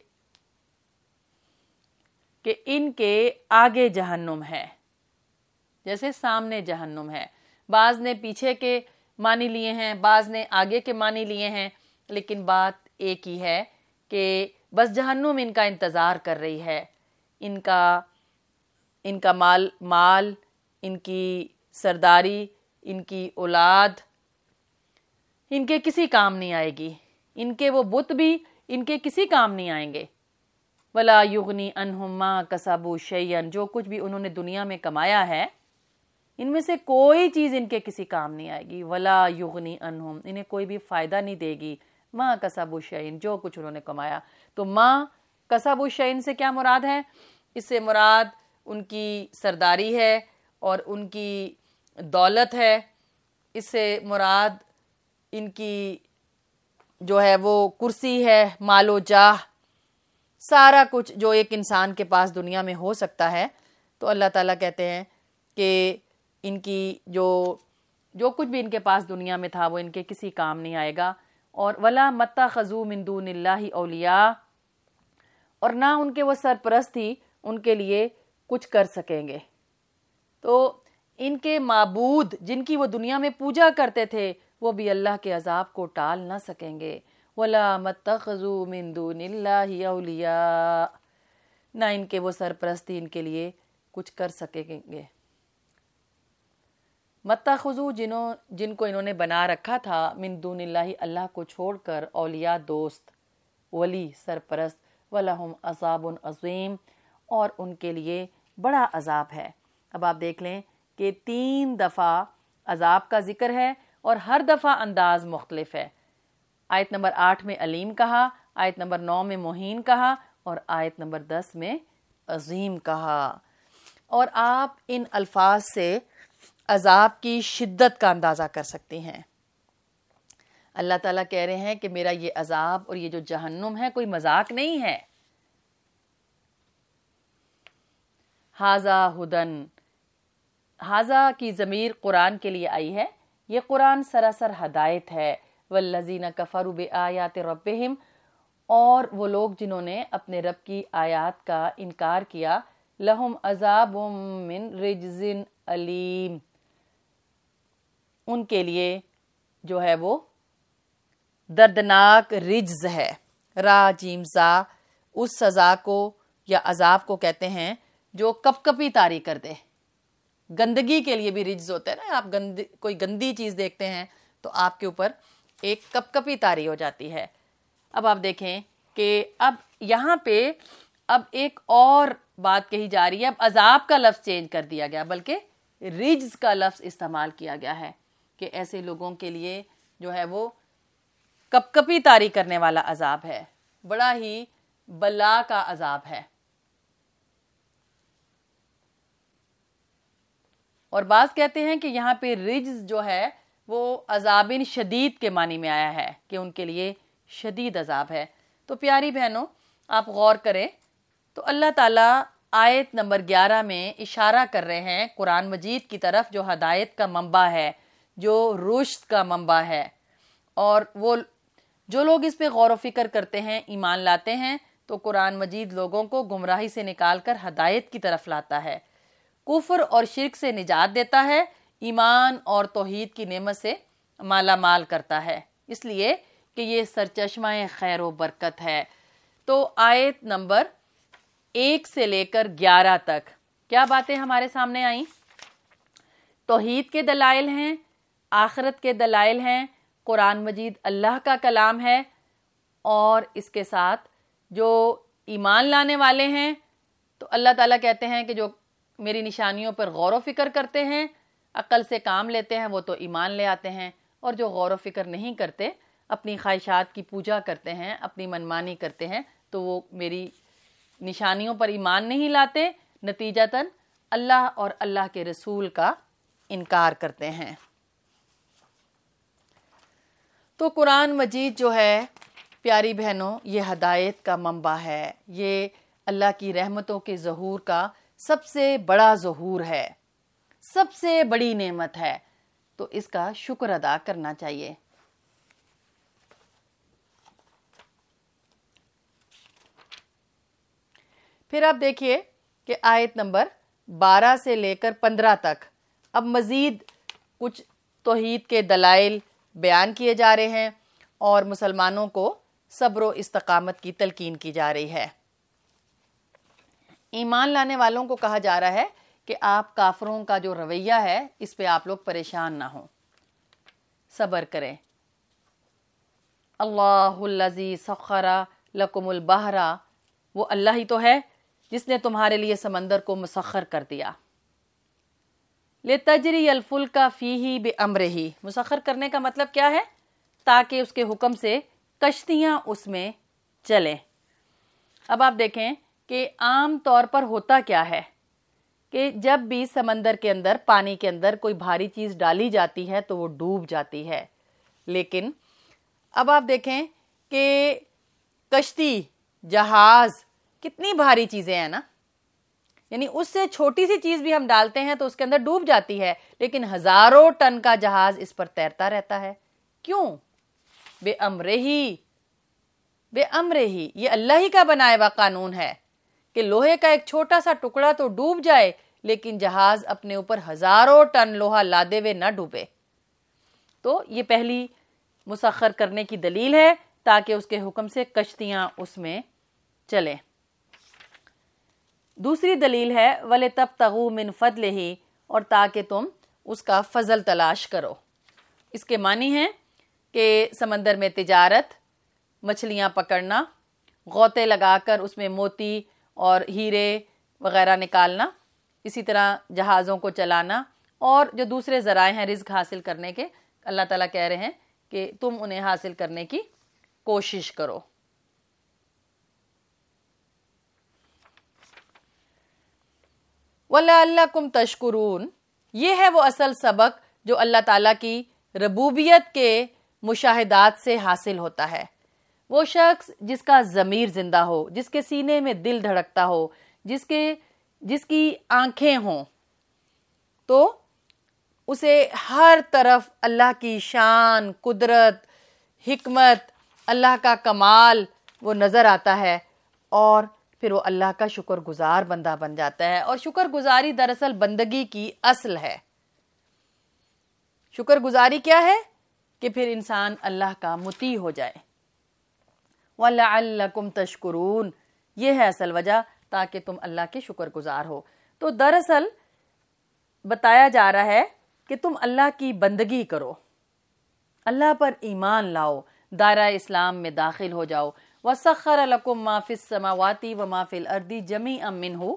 کہ ان کے آگے جہنم ہے، جیسے سامنے جہنم ہے. بعض نے پیچھے کے معنی لیے ہیں، بعض نے آگے کے معنی لیے ہیں، لیکن بات ایک ہی ہے کہ بس جہنم ان کا انتظار کر رہی ہے. ان کا ان کا مال مال ان کی سرداری، ان کی اولاد ان کے کسی کام نہیں آئے گی. ان کے وہ بت بھی ان کے کسی کام نہیں آئیں گے. ولا یغنی عنہم ما کسبوا شیئا، جو کچھ بھی انہوں نے دنیا میں کمایا ہے ان میں سے کوئی چیز ان کے کسی کام نہیں آئے گی. ولا یغنی عنہم، انہیں کوئی بھی فائدہ نہیں دے گی. ما کسبوا شیئا، جو کچھ انہوں نے کمایا. تو ما کسبوا شیئا سے کیا مراد ہے؟ اس سے مراد ان کی سرداری ہے اور ان کی دولت ہے. اس سے مراد ان کی جو ہے وہ کرسی ہے، مال و جاہ، سارا کچھ جو ایک انسان کے پاس دنیا میں ہو سکتا ہے. تو اللہ تعالیٰ کہتے ہیں کہ ان کی جو جو کچھ بھی ان کے پاس دنیا میں تھا وہ ان کے کسی کام نہیں آئے گا. اور ولا متخذوا من دون اللہ اولیاء، اور نہ ان کے وہ سرپرست ہی ان کے لیے کچھ کر سکیں گے. تو ان کے معبود جن کی وہ دنیا میں پوجا کرتے تھے وہ بھی اللہ کے عذاب کو ٹال نہ سکیں گے. وَلَا مَتَّخَذُوا مِن دُونِ اللَّهِ أَوْلِيَاءَ، نہ ان کے وہ سرپرستی ان کے لیے کچھ کر سکیں گے. متخذو جنہوں جن کو انہوں نے بنا رکھا تھا من دون اللہ، اللہ کو چھوڑ کر، اولیاء دوست، ولی، سرپرست. وَلَهُمْ عَذَابٌ عَظِيمٌ، اور ان کے لیے بڑا عذاب ہے. اب آپ دیکھ لیں کہ تین دفعہ عذاب کا ذکر ہے اور ہر دفعہ انداز مختلف ہے. آیت نمبر آٹھ میں علیم کہا، آیت نمبر نو میں مہین کہا، اور آیت نمبر دس میں عظیم کہا. اور آپ ان الفاظ سے عذاب کی شدت کا اندازہ کر سکتے ہیں. اللہ تعالیٰ کہہ رہے ہیں کہ میرا یہ عذاب اور یہ جو جہنم ہے کوئی مذاق نہیں ہے. ھذا ھدن، ھذا کی ضمیر قرآن کے لیے آئی ہے. یہ قرآن سراسر ہدایت ہے. والذین کفروا بآیات ربہم، اور وہ لوگ جنہوں نے اپنے رب کی آیات کا انکار کیا. لہم عذاب من رجز علیم، ان کے لیے جو ہے وہ دردناک رجز ہے. را جیم زا، اس سزا کو یا عذاب کو کہتے ہیں جو کپ کپی طاری کر دے. گندگی کے لیے بھی رجز ہوتا ہے نا. آپ گند کوئی گندی چیز دیکھتے ہیں تو آپ کے اوپر ایک کپ کپی طاری ہو جاتی ہے. اب آپ دیکھیں کہ اب یہاں پہ اب ایک اور بات کہی جا رہی ہے. اب عذاب کا لفظ چینج کر دیا گیا، بلکہ رجز کا لفظ استعمال کیا گیا ہے کہ ایسے لوگوں کے لیے جو ہے وہ کپ کپی طاری کرنے والا عذاب ہے، بڑا ہی بلا کا عذاب ہے. اور بعض کہتے ہیں کہ یہاں پہ رجز جو ہے وہ عذاب شدید کے معنی میں آیا ہے کہ ان کے لیے شدید عذاب ہے. تو پیاری بہنوں، آپ غور کریں تو اللہ تعالیٰ آیت نمبر گیارہ میں اشارہ کر رہے ہیں قرآن مجید کی طرف، جو ہدایت کا منبع ہے، جو رشد کا منبع ہے. اور وہ جو لوگ اس پہ غور و فکر کرتے ہیں، ایمان لاتے ہیں، تو قرآن مجید لوگوں کو گمراہی سے نکال کر ہدایت کی طرف لاتا ہے، کفر اور شرک سے نجات دیتا ہے، ایمان اور توحید کی نعمت سے مالا مال کرتا ہے، اس لیے کہ یہ سرچشمہ خیر و برکت ہے. تو آیت نمبر ایک سے لے کر گیارہ تک کیا باتیں ہمارے سامنے آئیں؟ توحید کے دلائل ہیں، آخرت کے دلائل ہیں، قرآن مجید اللہ کا کلام ہے، اور اس کے ساتھ جو ایمان لانے والے ہیں تو اللہ تعالیٰ کہتے ہیں کہ جو میری نشانیوں پر غور و فکر کرتے ہیں، عقل سے کام لیتے ہیں، وہ تو ایمان لے آتے ہیں. اور جو غور و فکر نہیں کرتے، اپنی خواہشات کی پوجا کرتے ہیں، اپنی منمانی کرتے ہیں، تو وہ میری نشانیوں پر ایمان نہیں لاتے، نتیجتاً اللہ اور اللہ کے رسول کا انکار کرتے ہیں. تو قرآن مجید جو ہے پیاری بہنوں، یہ ہدایت کا منبع ہے، یہ اللہ کی رحمتوں کے ظہور کا سب سے بڑا ظہور ہے، سب سے بڑی نعمت ہے. تو اس کا شکر ادا کرنا چاہیے. پھر آپ دیکھیے کہ آیت نمبر بارہ سے لے کر پندرہ تک اب مزید کچھ توحید کے دلائل بیان کیے جا رہے ہیں اور مسلمانوں کو صبر و استقامت کی تلقین کی جا رہی ہے. ایمان لانے والوں کو کہا جا رہا ہے کہ آپ کافروں کا جو رویہ ہے اس پہ آپ لوگ پریشان نہ ہوں، صبر کریں. اللہ الذی سخر لکم البحر، وہ اللہ ہی تو ہے جس نے تمہارے لیے سمندر کو مسخر کر دیا. لتجری الفلک فیہ بامرہ، مسخر کرنے کا مطلب کیا ہے؟ تاکہ اس کے حکم سے کشتیاں اس میں چلیں. اب آپ دیکھیں کہ عام طور پر ہوتا کیا ہے کہ جب بھی سمندر کے اندر، پانی کے اندر کوئی بھاری چیز ڈالی جاتی ہے تو وہ ڈوب جاتی ہے. لیکن اب آپ دیکھیں کہ کشتی، جہاز، کتنی بھاری چیزیں ہیں نا، یعنی اس سے چھوٹی سی چیز بھی ہم ڈالتے ہیں تو اس کے اندر ڈوب جاتی ہے، لیکن ہزاروں ٹن کا جہاز اس پر تیرتا رہتا ہے. کیوں؟ بے امرہ، بے امر ہی، یہ اللہ ہی کا بنایا ہوا قانون ہے کہ لوہے کا ایک چھوٹا سا ٹکڑا تو ڈوب جائے لیکن جہاز اپنے اوپر ہزاروں ٹن لوہا لادے ہوئے نہ ڈوبے۔ تو یہ پہلی مسخر کرنے کی دلیل ہے تاکہ اس کے حکم سے کشتیاں اس میں چلیں۔ دوسری دلیل ہے وَلِتَبْتَغُوا مِنْ فَضْلِهِ، اور تاکہ تم اس کا فضل تلاش کرو۔ اس کے معنی ہیں کہ سمندر میں تجارت، مچھلیاں پکڑنا، غوطے لگا کر اس میں موتی اور ہیرے وغیرہ نکالنا، اسی طرح جہازوں کو چلانا اور جو دوسرے ذرائع ہیں رزق حاصل کرنے کے، اللہ تعالیٰ کہہ رہے ہیں کہ تم انہیں حاصل کرنے کی کوشش کرو۔ وَلَعَلَّكُمْ تَشْكُرُونَ، یہ ہے وہ اصل سبق جو اللہ تعالیٰ کی ربوبیت کے مشاہدات سے حاصل ہوتا ہے۔ وہ شخص جس کا ضمیر زندہ ہو، جس کے سینے میں دل دھڑکتا ہو، جس کے جس کی آنکھیں ہوں، تو اسے ہر طرف اللہ کی شان، قدرت، حکمت، اللہ کا کمال وہ نظر آتا ہے، اور پھر وہ اللہ کا شکر گزار بندہ بن جاتا ہے۔ اور شکر گزاری دراصل بندگی کی اصل ہے۔ شکر گزاری کیا ہے؟ کہ پھر انسان اللہ کا مطیع ہو جائے۔ وَلَعَلَّكُمْ تَشْكُرُونَ، یہ ہے اصل وجہ تاکہ تم اللہ کے شکر گزار ہو۔ تو دراصل بتایا جا رہا ہے کہ تم اللہ کی بندگی کرو، اللہ پر ایمان لاؤ، دائرہ اسلام میں داخل ہو جاؤ۔ وَسَخَّرَ لَكُم مَّا فِي السَّمَاوَاتِ وَمَا فِي الْأَرْضِ جَمِيعًا مِّنْهُ،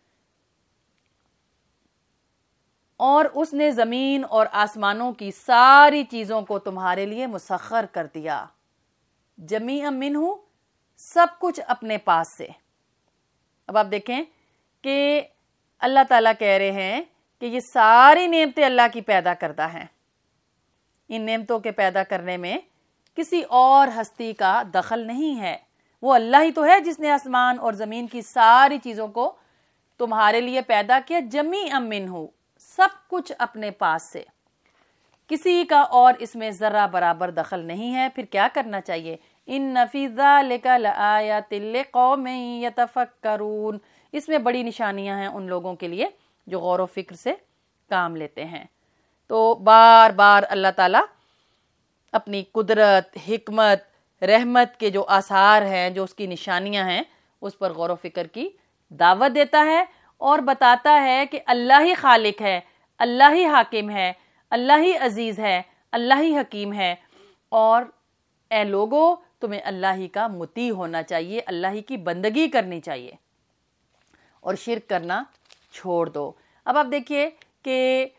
اور اس نے زمین اور آسمانوں کی ساری چیزوں کو تمہارے لیے مسخر کر دیا۔ جمیعا منہ، سب کچھ اپنے پاس سے۔ اب آپ دیکھیں کہ اللہ تعالیٰ کہہ رہے ہیں کہ یہ ساری نعمتیں اللہ کی پیدا کردہ ہیں۔ ان نعمتوں کے پیدا کرنے میں کسی اور ہستی کا دخل نہیں ہے، وہ اللہ ہی تو ہے جس نے آسمان اور زمین کی ساری چیزوں کو تمہارے لیے پیدا کیا۔ جمیعا منہ، سب کچھ اپنے پاس سے، کسی کا اور اس میں ذرہ برابر دخل نہیں ہے۔ پھر کیا کرنا چاہیے؟ ان فی ذالک لآیات لقوم یتفکرون، اس میں بڑی نشانیاں ہیں ان لوگوں کے لیے جو غور و فکر سے کام لیتے ہیں۔ تو بار بار اللہ تعالیٰ اپنی قدرت، حکمت، رحمت کے جو آثار ہیں، جو اس کی نشانیاں ہیں، اس پر غور و فکر کی دعوت دیتا ہے اور بتاتا ہے کہ اللہ ہی خالق ہے، اللہ ہی حاکم ہے، اللہ ہی عزیز ہے، اللہ ہی حکیم ہے، اور اے لوگو تمہیں اللہ ہی کا مطیع ہونا چاہیے، اللہ ہی کی بندگی کرنی چاہیے اور شرک کرنا چھوڑ دو۔ اب آپ دیکھیے کہ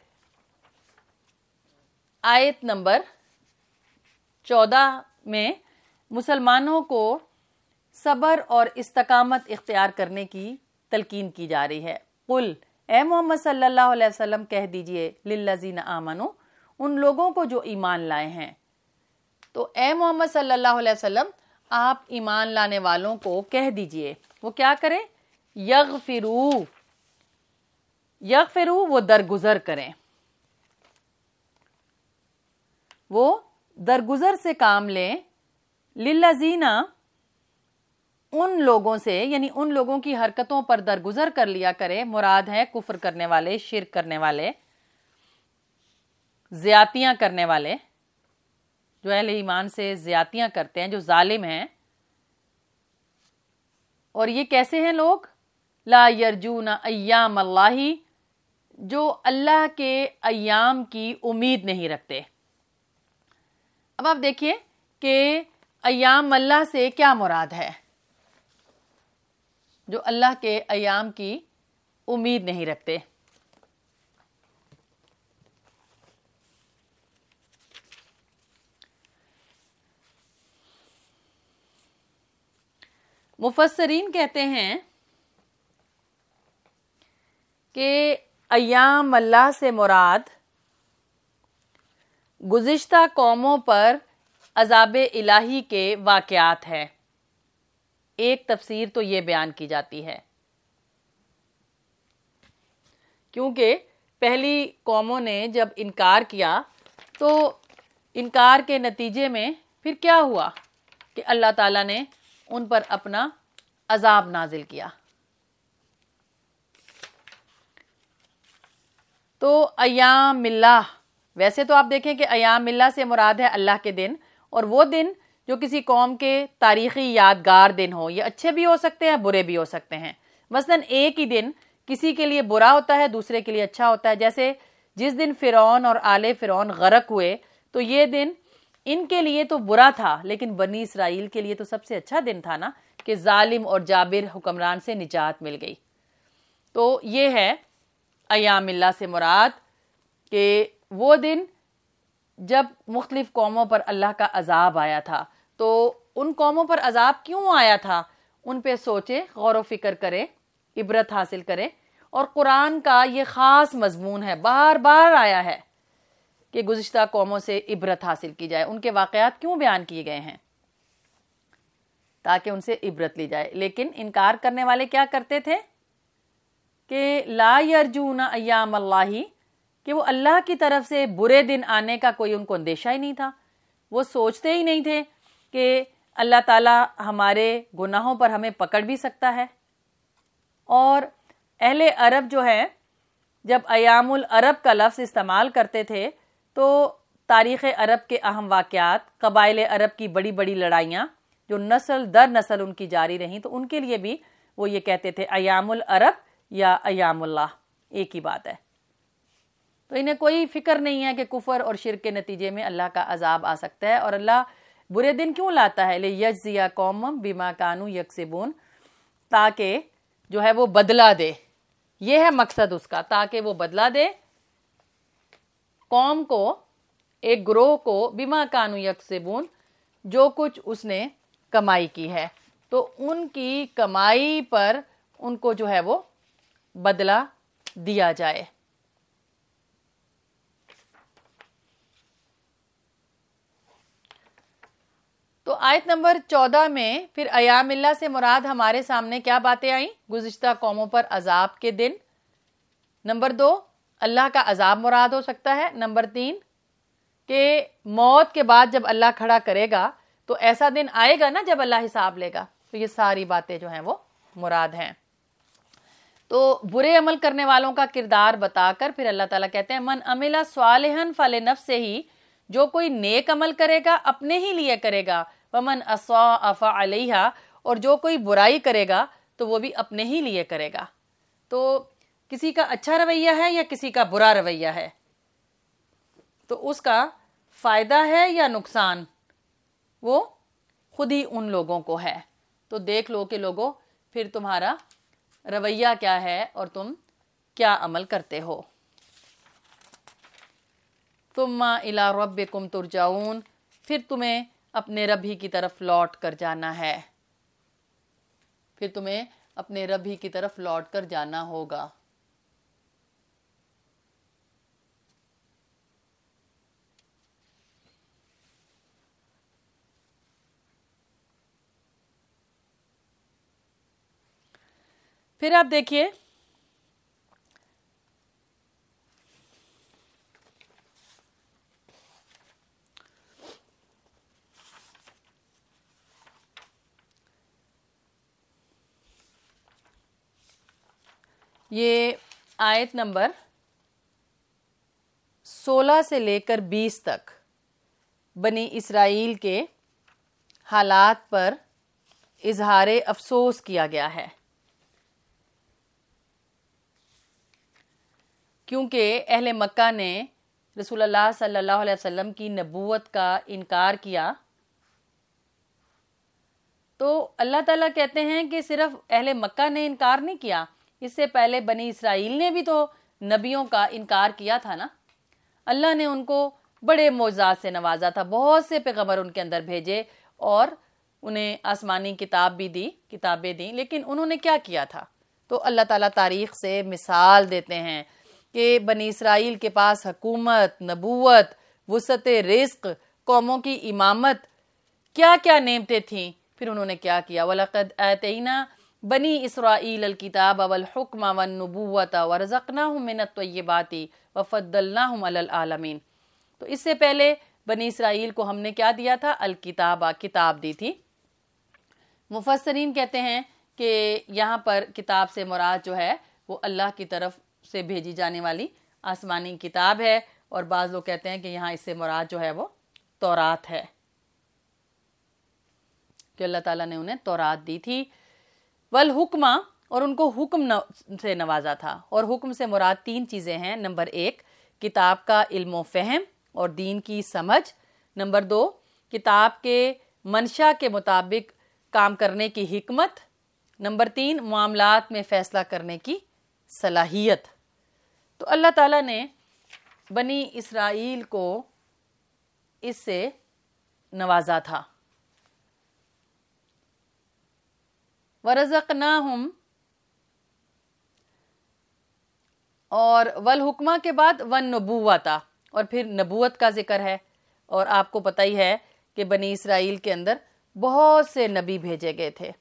آیت نمبر چودہ میں مسلمانوں کو صبر اور استقامت اختیار کرنے کی تلقین کی جا رہی ہے۔ قل، اے محمد صلی اللہ علیہ وسلم کہہ دیجئے، للذین آمنوا، ان لوگوں کو جو ایمان لائے ہیں۔ تو اے محمد صلی اللہ علیہ وسلم آپ ایمان لانے والوں کو کہہ دیجئے وہ کیا کریں؟ یغفرو، یغفرو وہ درگزر کریں، وہ درگزر سے کام لیں، للذین ان لوگوں سے، یعنی ان لوگوں کی حرکتوں پر درگزر کر لیا کرے۔ مراد ہے کفر کرنے والے، شرک کرنے والے، زیادتیاں کرنے والے، جو اہل ایمان سے زیادتیاں کرتے ہیں، جو ظالم ہیں۔ اور یہ کیسے ہیں لوگ؟ لا یرجون ایام اللہ، جو اللہ کے ایام کی امید نہیں رکھتے۔ اب آپ دیکھیے کہ ایام اللہ سے کیا مراد ہے؟ جو اللہ کے ایام کی امید نہیں رکھتے۔ مفسرین کہتے ہیں کہ ایام اللہ سے مراد گزشتہ قوموں پر عذاب الہی کے واقعات ہے۔ ایک تفسیر تو یہ بیان کی جاتی ہے، کیونکہ پہلی قوموں نے جب انکار کیا تو انکار کے نتیجے میں پھر کیا ہوا کہ اللہ تعالیٰ نے ان پر اپنا عذاب نازل کیا۔ تو ایام اللہ، ویسے تو آپ دیکھیں کہ ایام اللہ سے مراد ہے اللہ کے دن، اور وہ دن جو کسی قوم کے تاریخی یادگار دن ہو، یہ اچھے بھی ہو سکتے ہیں برے بھی ہو سکتے ہیں۔ مثلاً ایک ہی دن کسی کے لیے برا ہوتا ہے، دوسرے کے لیے اچھا ہوتا ہے، جیسے جس دن فرعون اور آل فرعون غرق ہوئے تو یہ دن ان کے لیے تو برا تھا، لیکن بنی اسرائیل کے لیے تو سب سے اچھا دن تھا نا، کہ ظالم اور جابر حکمران سے نجات مل گئی۔ تو یہ ہے ایام اللہ سے مراد کہ وہ دن جب مختلف قوموں پر اللہ کا عذاب آیا تھا۔ تو ان قوموں پر عذاب کیوں آیا تھا، ان پہ سوچے، غور و فکر کرے، عبرت حاصل کرے۔ اور قرآن کا یہ خاص مضمون ہے، بار بار آیا ہے کہ گزشتہ قوموں سے عبرت حاصل کی جائے، ان کے واقعات کیوں بیان کیے گئے ہیں، تاکہ ان سے عبرت لی جائے۔ لیکن انکار کرنے والے کیا کرتے تھے کہ لا یرجون ایام اللہ، کہ وہ اللہ کی طرف سے برے دن آنے کا کوئی ان کو اندیشہ ہی نہیں تھا، وہ سوچتے ہی نہیں تھے کہ اللہ تعالیٰ ہمارے گناہوں پر ہمیں پکڑ بھی سکتا ہے۔ اور اہل عرب جو ہے جب ایام العرب کا لفظ استعمال کرتے تھے تو تاریخ عرب کے اہم واقعات، قبائل عرب کی بڑی بڑی لڑائیاں جو نسل در نسل ان کی جاری رہیں، تو ان کے لیے بھی وہ یہ کہتے تھے ایام العرب یا ایام اللہ، ایک ہی بات ہے۔ تو انہیں کوئی فکر نہیں ہے کہ کفر اور شرک کے نتیجے میں اللہ کا عذاب آ سکتا ہے، اور اللہ برے دن کیوں لاتا ہے، لِیَجْزِیَ قَوْمًا بِمَا كَانُوا يَكْسِبُونَ، تاکہ جو ہے وہ بدلہ دے، یہ ہے مقصد اس کا، تاکہ وہ بدلہ دے قوم کو، ایک گروہ کو، بِمَا كَانُوا يَكْسِبُونَ، جو کچھ اس نے کمائی کی ہے، تو ان کی کمائی پر ان کو جو ہے وہ بدلہ دیا جائے۔ تو آیت نمبر چودہ میں پھر ایام اللہ سے مراد ہمارے سامنے کیا باتیں آئیں؟ گزشتہ قوموں پر عذاب کے دن۔ نمبر دو، اللہ کا عذاب مراد ہو سکتا ہے۔ نمبر تین، کہ موت کے بعد جب اللہ کھڑا کرے گا تو ایسا دن آئے گا نا جب اللہ حساب لے گا، تو یہ ساری باتیں جو ہیں وہ مراد ہیں۔ تو برے عمل کرنے والوں کا کردار بتا کر پھر اللہ تعالیٰ کہتے ہیں من عمل صالحا فلنفسہ، جو کوئی نیک عمل کرے گا اپنے ہی لیے کرے گا، ومن اساء فعلیہا، اور جو کوئی برائی کرے گا تو وہ بھی اپنے ہی لیے کرے گا۔ تو کسی کا اچھا رویہ ہے یا کسی کا برا رویہ ہے، تو اس کا فائدہ ہے یا نقصان، وہ خود ہی ان لوگوں کو ہے۔ تو دیکھ لو کہ لوگوں پھر تمہارا رویہ کیا ہے اور تم کیا عمل کرتے ہو۔ ثم الی ربکم ترجعون، پھر تمہیں اپنے رب ہی کی طرف لوٹ کر جانا ہے، پھر تمہیں اپنے رب ہی کی طرف لوٹ کر جانا ہوگا۔ پھر آپ دیکھیے یہ آیت نمبر سولہ سے لے کر بیس تک بنی اسرائیل کے حالات پر اظہار افسوس کیا گیا ہے، کیونکہ اہل مکہ نے رسول اللہ صلی اللہ علیہ وسلم کی نبوت کا انکار کیا۔ تو اللہ تعالیٰ کہتے ہیں کہ صرف اہل مکہ نے انکار نہیں کیا، اس سے پہلے بنی اسرائیل نے بھی تو نبیوں کا انکار کیا تھا نا۔ اللہ نے ان کو بڑے معجزات سے نوازا تھا، بہت سے پیغمبر ان کے اندر بھیجے اور انہیں آسمانی کتاب بھی دی، کتابیں دیں، لیکن انہوں نے کیا کیا تھا؟ تو اللہ تعالیٰ تاریخ سے مثال دیتے ہیں کہ بنی اسرائیل کے پاس حکومت، نبوت، وسعت رزق، قوموں کی امامت، کیا کیا نعمتیں تھیں، پھر انہوں نے کیا کیا۔ وَلَقَدْ آتَيْنَا بنی اسرائیل الکتاب والحکم والنبوۃ ورزقناہم من الطیبات وفضلناہم علی العالمین۔ تو اس سے پہلے بنی اسرائیل کو ہم نے کیا دیا تھا؟ الکتاب، کتاب دی تھی، مفسرین کہتے ہیں کہ یہاں پر کتاب سے مراد جو ہے وہ اللہ کی طرف سے بھیجی جانے والی آسمانی کتاب ہے، اور بعض لوگ کہتے ہیں کہ یہاں اس سے مراد جو ہے وہ تورات ہے، کہ اللہ تعالیٰ نے انہیں تورات دی تھی۔ والحکمہ، اور ان کو حکم سے نوازا تھا، اور حکم سے مراد تین چیزیں ہیں۔ نمبر ایک، کتاب کا علم و فہم اور دین کی سمجھ۔ نمبر دو، کتاب کے منشا کے مطابق کام کرنے کی حکمت۔ نمبر تین، معاملات میں فیصلہ کرنے کی صلاحیت۔ تو اللہ تعالیٰ نے بنی اسرائیل کو اس سے نوازا تھا۔ وَرَزَقْنَاهُمْ، اور والحکمہ کے بعد وَالنُّبُوَّةَ، اور پھر نبوت کا ذکر ہے، اور آپ کو پتہ ہی ہے کہ بنی اسرائیل کے اندر بہت سے نبی بھیجے گئے تھے۔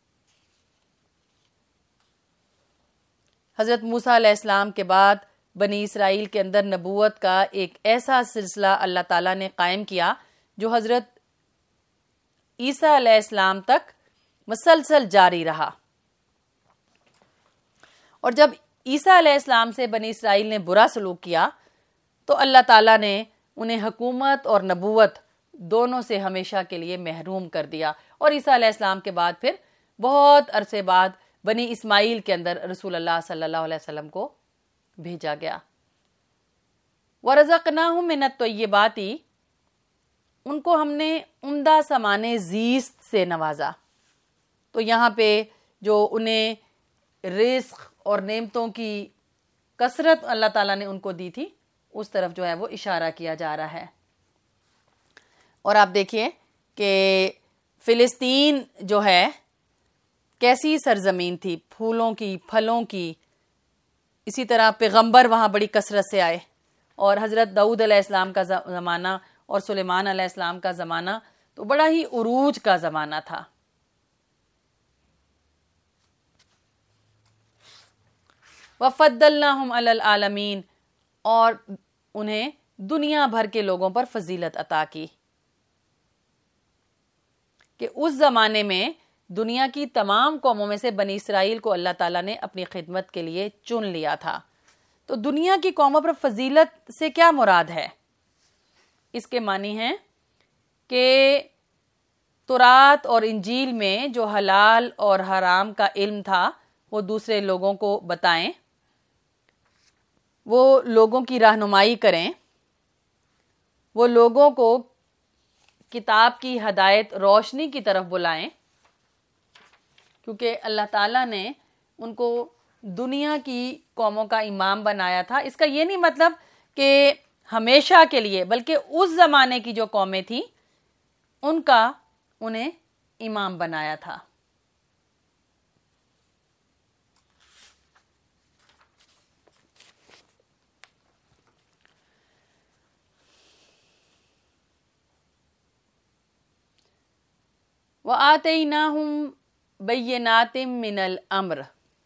حضرت موسیٰ علیہ السلام کے بعد بنی اسرائیل کے اندر نبوت کا ایک ایسا سلسلہ اللہ تعالیٰ نے قائم کیا جو حضرت عیسیٰ علیہ السلام تک مسلسل جاری رہا۔ اور جب عیسیٰ علیہ السلام سے بنی اسرائیل نے برا سلوک کیا تو اللہ تعالیٰ نے انہیں حکومت اور نبوت دونوں سے ہمیشہ کے لیے محروم کر دیا، اور عیسیٰ علیہ السلام کے بعد پھر بہت عرصے بعد بنی اسماعیل کے اندر رسول اللہ صلی اللہ علیہ وسلم کو بھیجا گیا۔ وَرَزَقْنَاهُم مِّنَ الطَّيِّبَاتِ، ان کو ہم نے عمدہ سامان زیست سے نوازا۔ تو یہاں پہ جو انہیں رزق اور نعمتوں کی کثرت اللہ تعالیٰ نے ان کو دی تھی، اس طرف جو ہے وہ اشارہ کیا جا رہا ہے۔ اور آپ دیکھیے کہ فلسطین جو ہے کیسی سرزمین تھی، پھولوں کی، پھلوں کی، اسی طرح پیغمبر وہاں بڑی کثرت سے آئے، اور حضرت داؤد علیہ السلام کا زمانہ اور سلیمان علیہ السلام کا زمانہ تو بڑا ہی عروج کا زمانہ تھا۔ وَفَضَّلْنَاهُمْ عَلَى الْعَالَمِينَ، اور انہیں دنیا بھر کے لوگوں پر فضیلت عطا کی، کہ اس زمانے میں دنیا کی تمام قوموں میں سے بنی اسرائیل کو اللہ تعالیٰ نے اپنی خدمت کے لیے چن لیا تھا۔ تو دنیا کی قوموں پر فضیلت سے کیا مراد ہے؟ اس کے معنی ہیں کہ تورات اور انجیل میں جو حلال اور حرام کا علم تھا وہ دوسرے لوگوں کو بتائیں، وہ لوگوں کی رہنمائی کریں، وہ لوگوں کو کتاب کی ہدایت روشنی کی طرف بلائیں، کیونکہ اللہ تعالیٰ نے ان کو دنیا کی قوموں کا امام بنایا تھا۔ اس کا یہ نہیں مطلب کہ ہمیشہ کے لیے، بلکہ اس زمانے کی جو قومیں تھیں ان کا انہیں امام بنایا تھا۔ وَآتَيْنَاهُمْ بَيِّنَاتٍ مِّنَ الْأَمْرِ،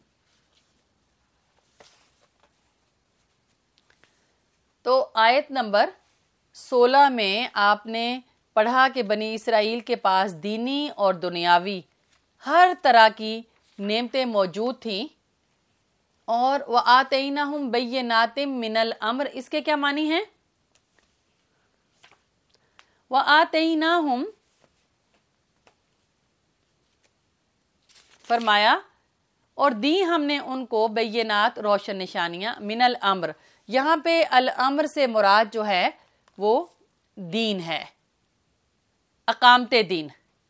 تو آیت نمبر سولہ میں آپ نے پڑھا کہ بنی اسرائیل کے پاس دینی اور دنیاوی ہر طرح کی نعمتیں موجود تھیں، اور وَآتَيْنَاهُمْ بَيِّنَاتٍ مِّنَ الْأَمْرِ، اس کے کیا معنی ہیں؟ وَآتَيْنَاهُمْ فرمایا اور دی ہم نے ان کو بینات روشن نشانیاں، من الامر، یہاں پہ الامر سے مراد جو ہے وہ دین ہے، اقامت دین،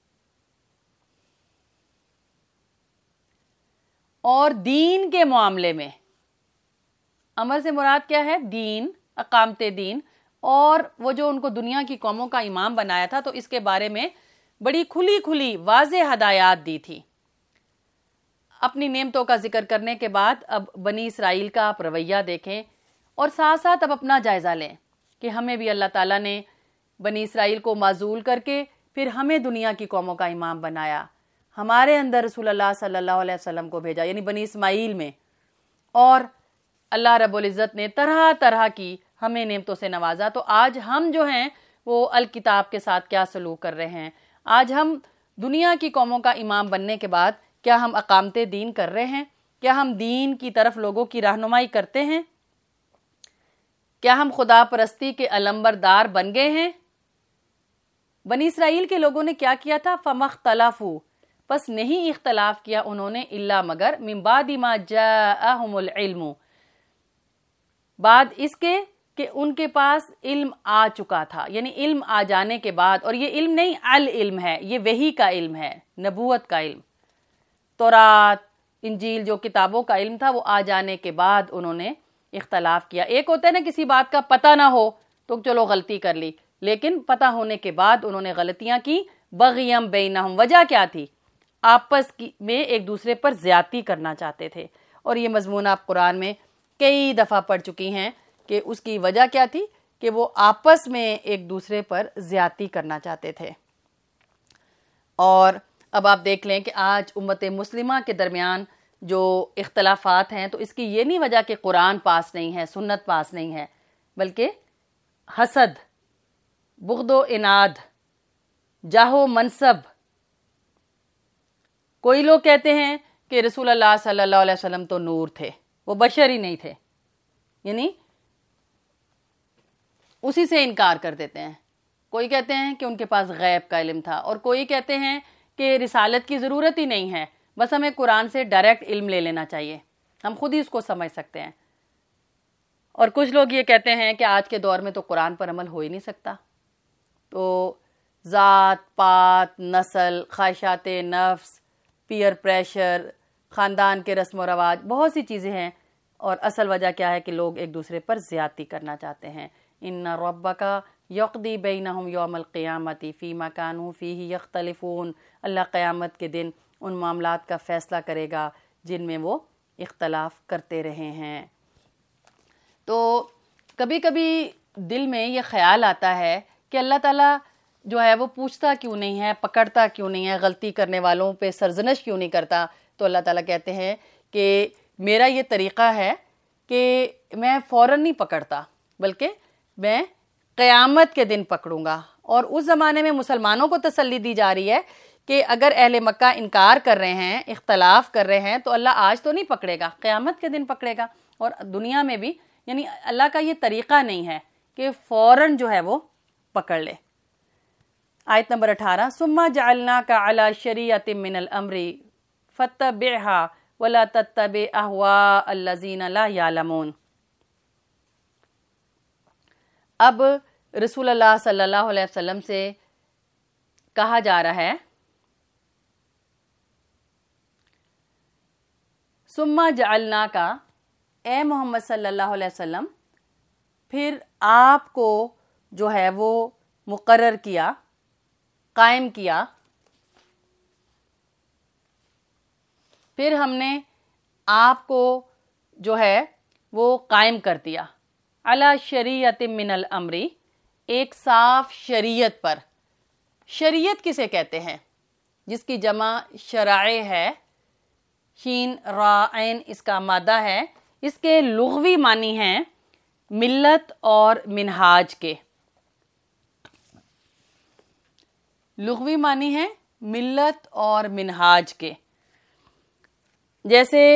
اور دین کے معاملے میں امر سے مراد کیا ہے؟ دین، اقامت دین، اور وہ جو ان کو دنیا کی قوموں کا امام بنایا تھا تو اس کے بارے میں بڑی کھلی کھلی واضح ہدایات دی تھی۔ اپنی نعمتوں کا ذکر کرنے کے بعد اب بنی اسرائیل کا آپ رویہ دیکھیں، اور ساتھ ساتھ اب اپنا جائزہ لیں کہ ہمیں بھی اللہ تعالیٰ نے بنی اسرائیل کو معزول کر کے پھر ہمیں دنیا کی قوموں کا امام بنایا، ہمارے اندر رسول اللہ صلی اللہ علیہ وسلم کو بھیجا، یعنی بنی اسماعیل میں، اور اللہ رب العزت نے طرح طرح کی ہمیں نعمتوں سے نوازا۔ تو آج ہم جو ہیں وہ الکتاب کے ساتھ کیا سلوک کر رہے ہیں؟ آج ہم دنیا کی قوموں کا امام بننے کے بعد کیا ہم اقامت دین کر رہے ہیں؟ کیا ہم دین کی طرف لوگوں کی رہنمائی کرتے ہیں؟ کیا ہم خدا پرستی کے علمبردار بن گئے ہیں؟ بنی اسرائیل کے لوگوں نے کیا کیا تھا؟ فَمَخْتَلَفُوا، پس نہیں اختلاف کیا انہوں نے، الا مگر من بعد ما جاءہم العلم، بعد اس کے کہ ان کے پاس علم آ چکا تھا، یعنی علم آ جانے کے بعد. اور یہ علم نہیں العلم ہے، یہ وحی کا علم ہے، نبوت کا علم. تورات، انجیل جو کتابوں کا علم تھا وہ آ جانے کے بعد انہوں نے اختلاف کیا. ایک ہوتا ہے نا کسی بات کا پتہ نہ ہو تو چلو غلطی کر لی، لیکن پتہ ہونے کے بعد انہوں نے غلطیاں کی. بغیم بینہم، وجہ کیا تھی؟ آپس کی میں ایک دوسرے پر زیادتی کرنا چاہتے تھے. اور یہ مضمون آپ قرآن میں کئی دفعہ پڑھ چکی ہیں کہ اس کی وجہ کیا تھی کہ وہ آپس میں ایک دوسرے پر زیادتی کرنا چاہتے تھے. اور اب آپ دیکھ لیں کہ آج امت مسلمہ کے درمیان جو اختلافات ہیں تو اس کی یہ نہیں وجہ کہ قرآن پاس نہیں ہے، سنت پاس نہیں ہے، بلکہ حسد، بغض و اناد، جاہ و منصب. کوئی لوگ کہتے ہیں کہ رسول اللہ صلی اللہ علیہ وسلم تو نور تھے، وہ بشر ہی نہیں تھے، یعنی اسی سے انکار کر دیتے ہیں. کوئی کہتے ہیں کہ ان کے پاس غیب کا علم تھا، اور کوئی کہتے ہیں کہ رسالت کی ضرورت ہی نہیں ہے، بس ہمیں قرآن سے ڈائریکٹ علم لے لینا چاہیے، ہم خود ہی اس کو سمجھ سکتے ہیں. اور کچھ لوگ یہ کہتے ہیں کہ آج کے دور میں تو قرآن پر عمل ہو ہی نہیں سکتا، تو ذات پات، نسل، خواہشات نفس، پیئر پریشر، خاندان کے رسم و رواج، بہت سی چیزیں ہیں. اور اصل وجہ کیا ہے کہ لوگ ایک دوسرے پر زیادتی کرنا چاہتے ہیں. ان ربک یقضی بینہم یوم القیامۃ فیما کانوا فیہ یختلفون، اللہ قیامت کے دن ان معاملات کا فیصلہ کرے گا جن میں وہ اختلاف کرتے رہے ہیں. تو کبھی کبھی دل میں یہ خیال آتا ہے کہ اللہ تعالیٰ جو ہے وہ پوچھتا کیوں نہیں ہے، پکڑتا کیوں نہیں ہے، غلطی کرنے والوں پہ سرزنش کیوں نہیں کرتا. تو اللہ تعالیٰ کہتے ہیں کہ میرا یہ طریقہ ہے کہ میں فوراً نہیں پکڑتا، بلکہ میں قیامت کے دن پکڑوں گا. اور اس زمانے میں مسلمانوں کو تسلی دی جا رہی ہے کہ اگر اہل مکہ انکار کر رہے ہیں، اختلاف کر رہے ہیں، تو اللہ آج تو نہیں پکڑے گا، قیامت کے دن پکڑے گا. اور دنیا میں بھی، یعنی اللہ کا یہ طریقہ نہیں ہے کہ فوراً جو ہے وہ پکڑ لے. آیت نمبر اٹھارہ، ثم جعلناک علی شریعۃ من الامر فاتبعها ولا تتبع اہواء الذین لا یعلمون. اب رسول اللہ صلی اللہ علیہ وسلم سے کہا جا رہا ہے ثم جعلناک، اے محمد صلی اللہ علیہ وسلم، پھر آپ کو جو ہے وہ مقرر کیا، قائم کیا، پھر ہم نے آپ کو جو ہے وہ قائم کر دیا علی شریعت من الامر، ایک صاف شریعت پر. شریعت کسے کہتے ہیں؟ جس کی جمع شرائع ہے، شین را عین اس کا مادہ ہے. اس کے لغوی معنی ہیں ملت اور منہاج کے. لغوی معنی ہیں ملت اور منہاج کے. جیسے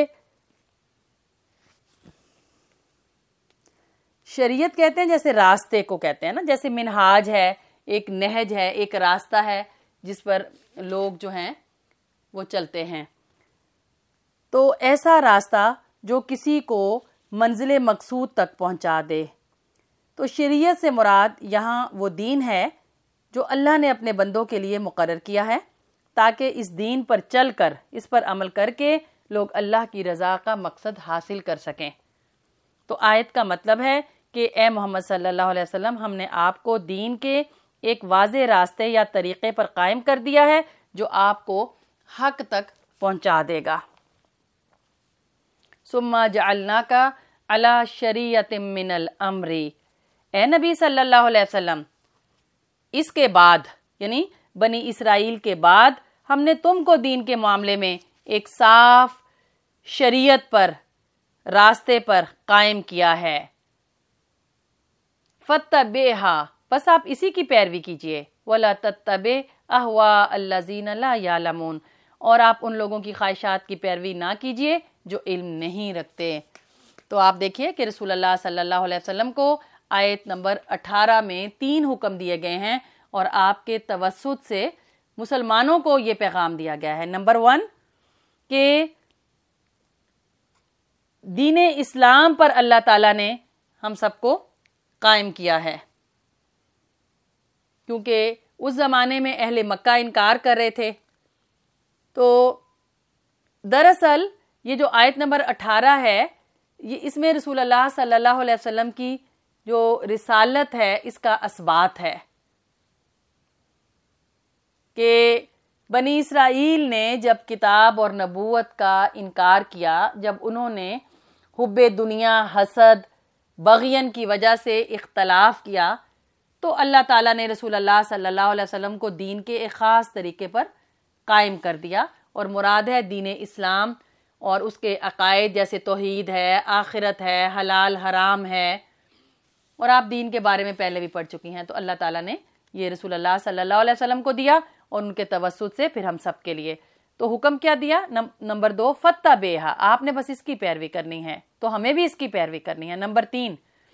شریعت کہتے ہیں جیسے راستے کو کہتے ہیں نا، جیسے منہاج ہے، ایک نہج ہے، ایک راستہ ہے جس پر لوگ جو ہیں وہ چلتے ہیں. تو ایسا راستہ جو کسی کو منزل مقصود تک پہنچا دے. تو شریعت سے مراد یہاں وہ دین ہے جو اللہ نے اپنے بندوں کے لیے مقرر کیا ہے، تاکہ اس دین پر چل کر، اس پر عمل کر کے لوگ اللہ کی رضا کا مقصد حاصل کر سکیں. تو آیت کا مطلب ہے کہ اے محمد صلی اللہ علیہ وسلم، ہم نے آپ کو دین کے ایک واضح راستے یا طریقے پر قائم کر دیا ہے جو آپ کو حق تک پہنچا دے گا. ثم جعلناک علی شریعت من الامر، اے نبی صلی اللہ علیہ وسلم، اس کے بعد یعنی بنی اسرائیل کے بعد ہم نے تم کو دین کے معاملے میں ایک صاف شریعت پر، راستے پر قائم کیا ہے. فاتبعھا، بس آپ اسی کی پیروی کیجئے. ولا تتبع اہوا الذین لا یعلمون، اور آپ ان لوگوں کی خواہشات کی پیروی نہ کیجیے جو علم نہیں رکھتے۔ تو آپ دیکھیے کہ رسول اللہ صلی اللہ علیہ وسلم کو آیت نمبر اٹھارہ میں تین حکم دیے گئے ہیں، اور آپ کے توسط سے مسلمانوں کو یہ پیغام دیا گیا ہے۔ نمبر ون، کہ دین اسلام پر اللہ تعالیٰ نے ہم سب کو قائم کیا ہے، کیونکہ اس زمانے میں اہل مکہ انکار کر رہے تھے۔ تو دراصل یہ جو آیت نمبر اٹھارہ ہے، یہ اس میں رسول اللہ صلی اللہ علیہ وسلم کی جو رسالت ہے اس کا اثبات ہے، کہ بنی اسرائیل نے جب کتاب اور نبوت کا انکار کیا، جب انہوں نے حب دنیا، حسد، بغین کی وجہ سے اختلاف کیا، تو اللہ تعالیٰ نے رسول اللہ صلی اللہ علیہ وسلم کو دین کے ایک خاص طریقے پر قائم کر دیا، اور مراد ہے دین اسلام، اور اس کے عقائد جیسے توحید ہے، آخرت ہے، حلال حرام ہے، اور آپ دین کے بارے میں پہلے بھی پڑھ چکی ہیں۔ تو اللہ تعالیٰ نے یہ رسول اللہ صلی اللہ علیہ وسلم کو دیا، اور ان کے توسط سے پھر ہم سب کے لیے۔ تو حکم کیا دیا؟ نمبر دو، فَاتَّبِعْهَا، آپ نے بس اس کی پیروی کرنی ہے، تو ہمیں بھی اس کی پیروی کرنی ہے۔ نمبر تین،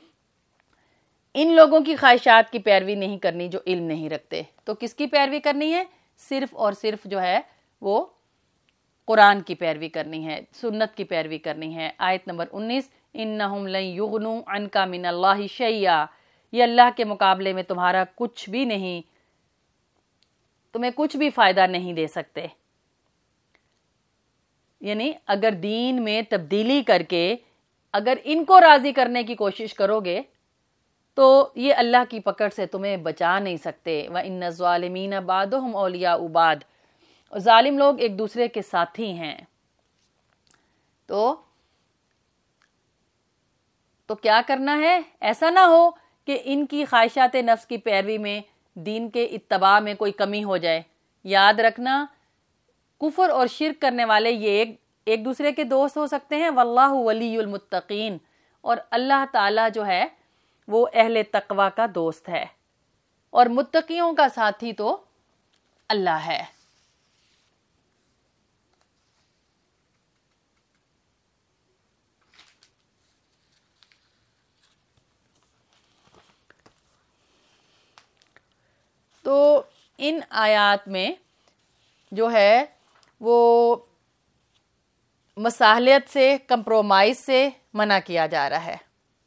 ان لوگوں کی خواہشات کی پیروی نہیں کرنی جو علم نہیں رکھتے۔ تو کس کی پیروی کرنی ہے؟ صرف اور صرف جو ہے وہ قرآن کی پیروی کرنی ہے، سنت کی پیروی کرنی ہے۔ آیت نمبر انیس، اِنَّهُمْ لَن يُغْنُوا عَنْكَ مِنَ اللَّهِ شَيْئًا، یہ اللہ کے مقابلے میں تمہارا کچھ بھی نہیں، تمہیں کچھ بھی فائدہ نہیں دے سکتے۔ یعنی اگر دین میں تبدیلی کر کے اگر ان کو راضی کرنے کی کوشش کرو گے تو یہ اللہ کی پکڑ سے تمہیں بچا نہیں سکتے۔ وَإِنَّ الظَّالِمِينَ بَعْضُهُمْ أَوْلِيَاءُ بَعْضٍ، اور ظالم لوگ ایک دوسرے کے ساتھی ہیں۔ تو تو کیا کرنا ہے؟ ایسا نہ ہو کہ ان کی خواہشات نفس کی پیروی میں دین کے اتباع میں کوئی کمی ہو جائے۔ یاد رکھنا، کفر اور شرک کرنے والے یہ ایک ایک دوسرے کے دوست ہو سکتے ہیں، واللہ ولی المتقین، اور اللہ تعالیٰ جو ہے وہ اہل تقوی کا دوست ہے، اور متقیوں کا ساتھی تو اللہ ہے۔ تو ان آیات میں جو ہے وہ مصالحت سے، کمپرومائز سے منع کیا جا رہا ہے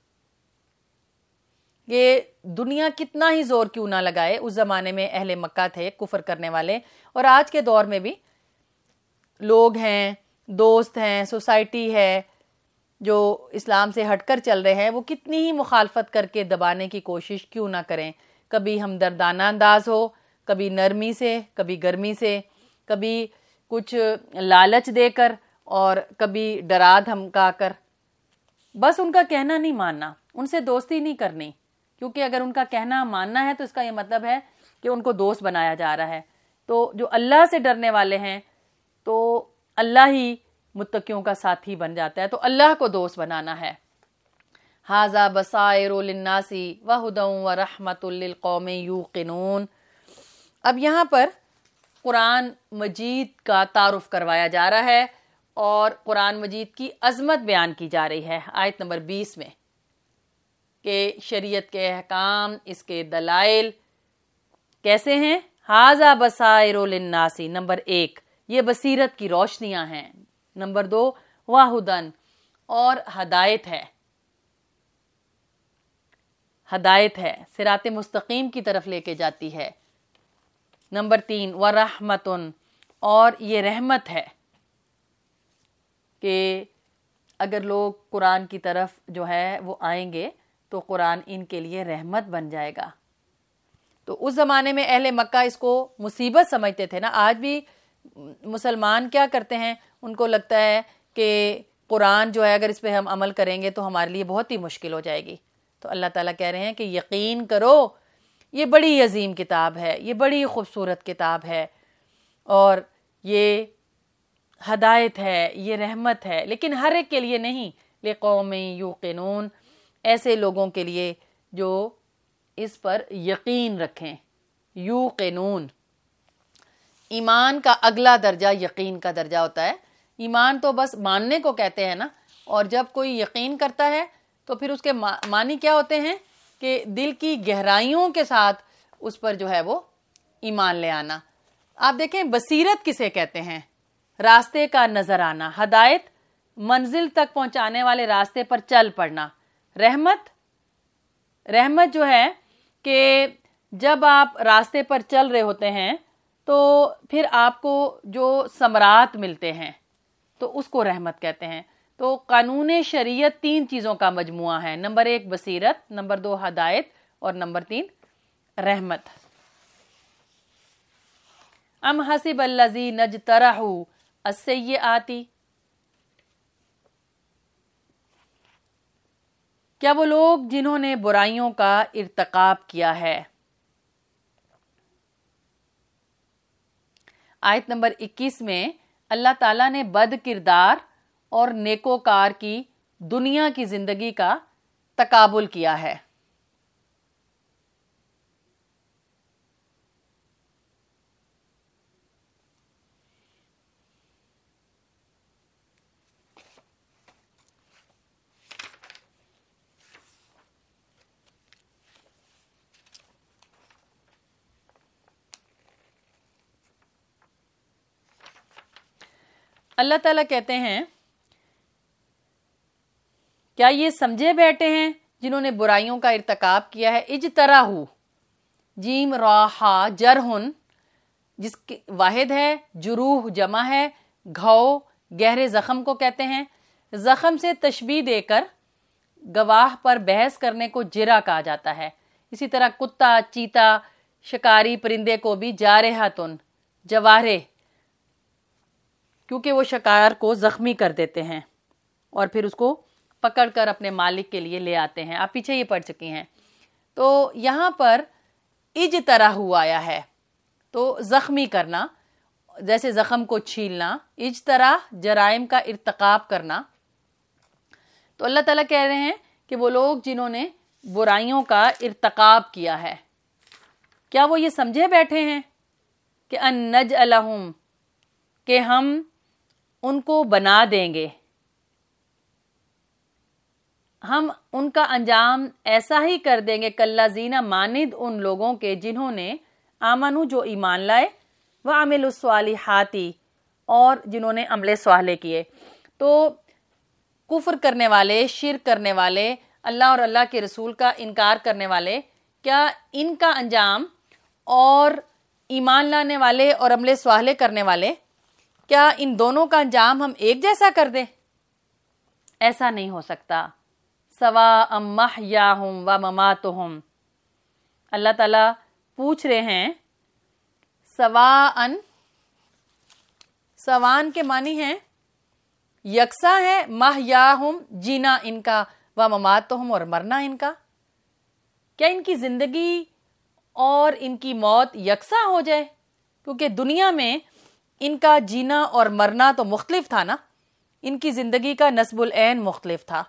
کہ دنیا کتنا ہی زور کیوں نہ لگائے۔ اس زمانے میں اہل مکہ تھے کفر کرنے والے، اور آج کے دور میں بھی لوگ ہیں، دوست ہیں، سوسائٹی ہے جو اسلام سے ہٹ کر چل رہے ہیں، وہ کتنی ہی مخالفت کر کے دبانے کی کوشش کیوں نہ کریں۔ کبھی ہمدردانہ انداز ہو، کبھی نرمی سے، کبھی گرمی سے، کبھی کچھ لالچ دے کر، اور کبھی ڈرا دھمکا کر، بس ان کا کہنا نہیں ماننا، ان سے دوستی نہیں کرنی، کیونکہ اگر ان کا کہنا ماننا ہے تو اس کا یہ مطلب ہے کہ ان کو دوست بنایا جا رہا ہے۔ تو جو اللہ سے ڈرنے والے ہیں تو اللہ ہی متقیوں کا ساتھی بن جاتا ہے، تو اللہ کو دوست بنانا ہے۔ ھذا بصائر للناس وہدی ورحمۃ للقوم یوقنون۔ اب یہاں پر قرآن مجید کا تعارف کروایا جا رہا ہے، اور قرآن مجید کی عظمت بیان کی جا رہی ہے آیت نمبر بیس میں، کہ شریعت کے احکام، اس کے دلائل کیسے ہیں۔ ھذا بصائر للناس، نمبر ایک یہ بصیرت کی روشنیاں ہیں، نمبر دو وہدن، اور ہدایت ہے، ہدایت ہے، صراط مستقیم کی طرف لے کے جاتی ہے۔ نمبر تین ورحمتن، اور یہ رحمت ہے کہ اگر لوگ قرآن کی طرف جو ہے وہ آئیں گے تو قرآن ان کے لیے رحمت بن جائے گا۔ تو اس زمانے میں اہل مکہ اس کو مصیبت سمجھتے تھے نا۔ آج بھی مسلمان کیا کرتے ہیں، ان کو لگتا ہے کہ قرآن جو ہے اگر اس پہ ہم عمل کریں گے تو ہمارے لیے بہت ہی مشکل ہو جائے گی۔ تو اللہ تعالیٰ کہہ رہے ہیں کہ یقین کرو، یہ بڑی عظیم کتاب ہے، یہ بڑی خوبصورت کتاب ہے، اور یہ ہدایت ہے، یہ رحمت ہے، لیکن ہر ایک کے لیے نہیں، لقوم یوقنون، ایسے لوگوں کے لیے جو اس پر یقین رکھیں۔ یوقنون، ایمان کا اگلا درجہ یقین کا درجہ ہوتا ہے. ایمان تو بس ماننے کو کہتے ہیں نا, اور جب کوئی یقین کرتا ہے تو پھر اس کے معنی کیا ہوتے ہیں کہ دل کی گہرائیوں کے ساتھ اس پر جو ہے وہ ایمان لے آنا. آپ دیکھیں بصیرت کسے کہتے ہیں؟ راستے کا نظر آنا, ہدایت منزل تک پہنچانے والے راستے پر چل پڑنا. رحمت رحمت جو ہے کہ جب آپ راستے پر چل رہے ہوتے ہیں تو پھر آپ کو جو ثمرات ملتے ہیں تو اس کو رحمت کہتے ہیں. تو قانون شریعت تین چیزوں کا مجموعہ ہے. نمبر ایک بصیرت, نمبر دو ہدایت, اور نمبر تین رحمت. ام حسب الذین اجترحوا السیئات, کیا وہ لوگ جنہوں نے برائیوں کا ارتکاب کیا ہے. آیت نمبر اکیس میں اللہ تعالیٰ نے بد کردار اور نیکوکار کی دنیا کی زندگی کا تقابل کیا ہے. اللہ تعالیٰ کہتے ہیں کیا یہ سمجھے بیٹھے ہیں جنہوں نے برائیوں کا ارتکاب کیا ہے. اجتراحو, جیم را ہا جرہن, جس کی واحد ہے, جروح جمع ہے, گھاؤ گہرے زخم کو کہتے ہیں. زخم سے تشبیہ دے کر گواہ پر بحث کرنے کو جرا کہا جاتا ہے. اسی طرح کتا, چیتا, شکاری پرندے کو بھی جارحتن, جوارے, کیونکہ وہ شکار کو زخمی کر دیتے ہیں اور پھر اس کو پکڑ کر اپنے مالک کے لیے لے آتے ہیں. آپ پیچھے یہ پڑھ چکی ہیں. تو یہاں پر اجتراحو آیا ہے تو زخمی کرنا, جیسے زخم کو چھیلنا. اجتراح جرائم کا ارتکاب کرنا. تو اللہ تعالیٰ کہہ رہے ہیں کہ وہ لوگ جنہوں نے برائیوں کا ارتکاب کیا ہے, کیا وہ یہ سمجھے بیٹھے ہیں کہ ان نجعلہم, کہ ہم ان کو بنا دیں گے, ہم ان کا انجام ایسا ہی کر دیں گے کالذین, مانند ان لوگوں کے جنہوں نے آمنو, جو ایمان لائے, وعملوا الصالحات, اور جنہوں نے عمل صالح کیے. تو کفر کرنے والے, شرک کرنے والے, اللہ اور اللہ کے رسول کا انکار کرنے والے, کیا ان کا انجام اور ایمان لانے والے اور عمل صالح کرنے والے, کیا ان دونوں کا انجام ہم ایک جیسا کر دیں؟ ایسا نہیں ہو سکتا. سواء محیاہم و مماتہم, اللہ تعالیٰ پوچھ رہے ہیں. سواء, سوان کے معنی ہیں یکساں ہے, محیاہم جینا ان کا, و مماتہم اور مرنا ان کا. کیا ان کی زندگی اور ان کی موت یکساں ہو جائے؟ کیونکہ دنیا میں ان کا جینا اور مرنا تو مختلف تھا نا, ان کی زندگی کا نصب العین مختلف تھا.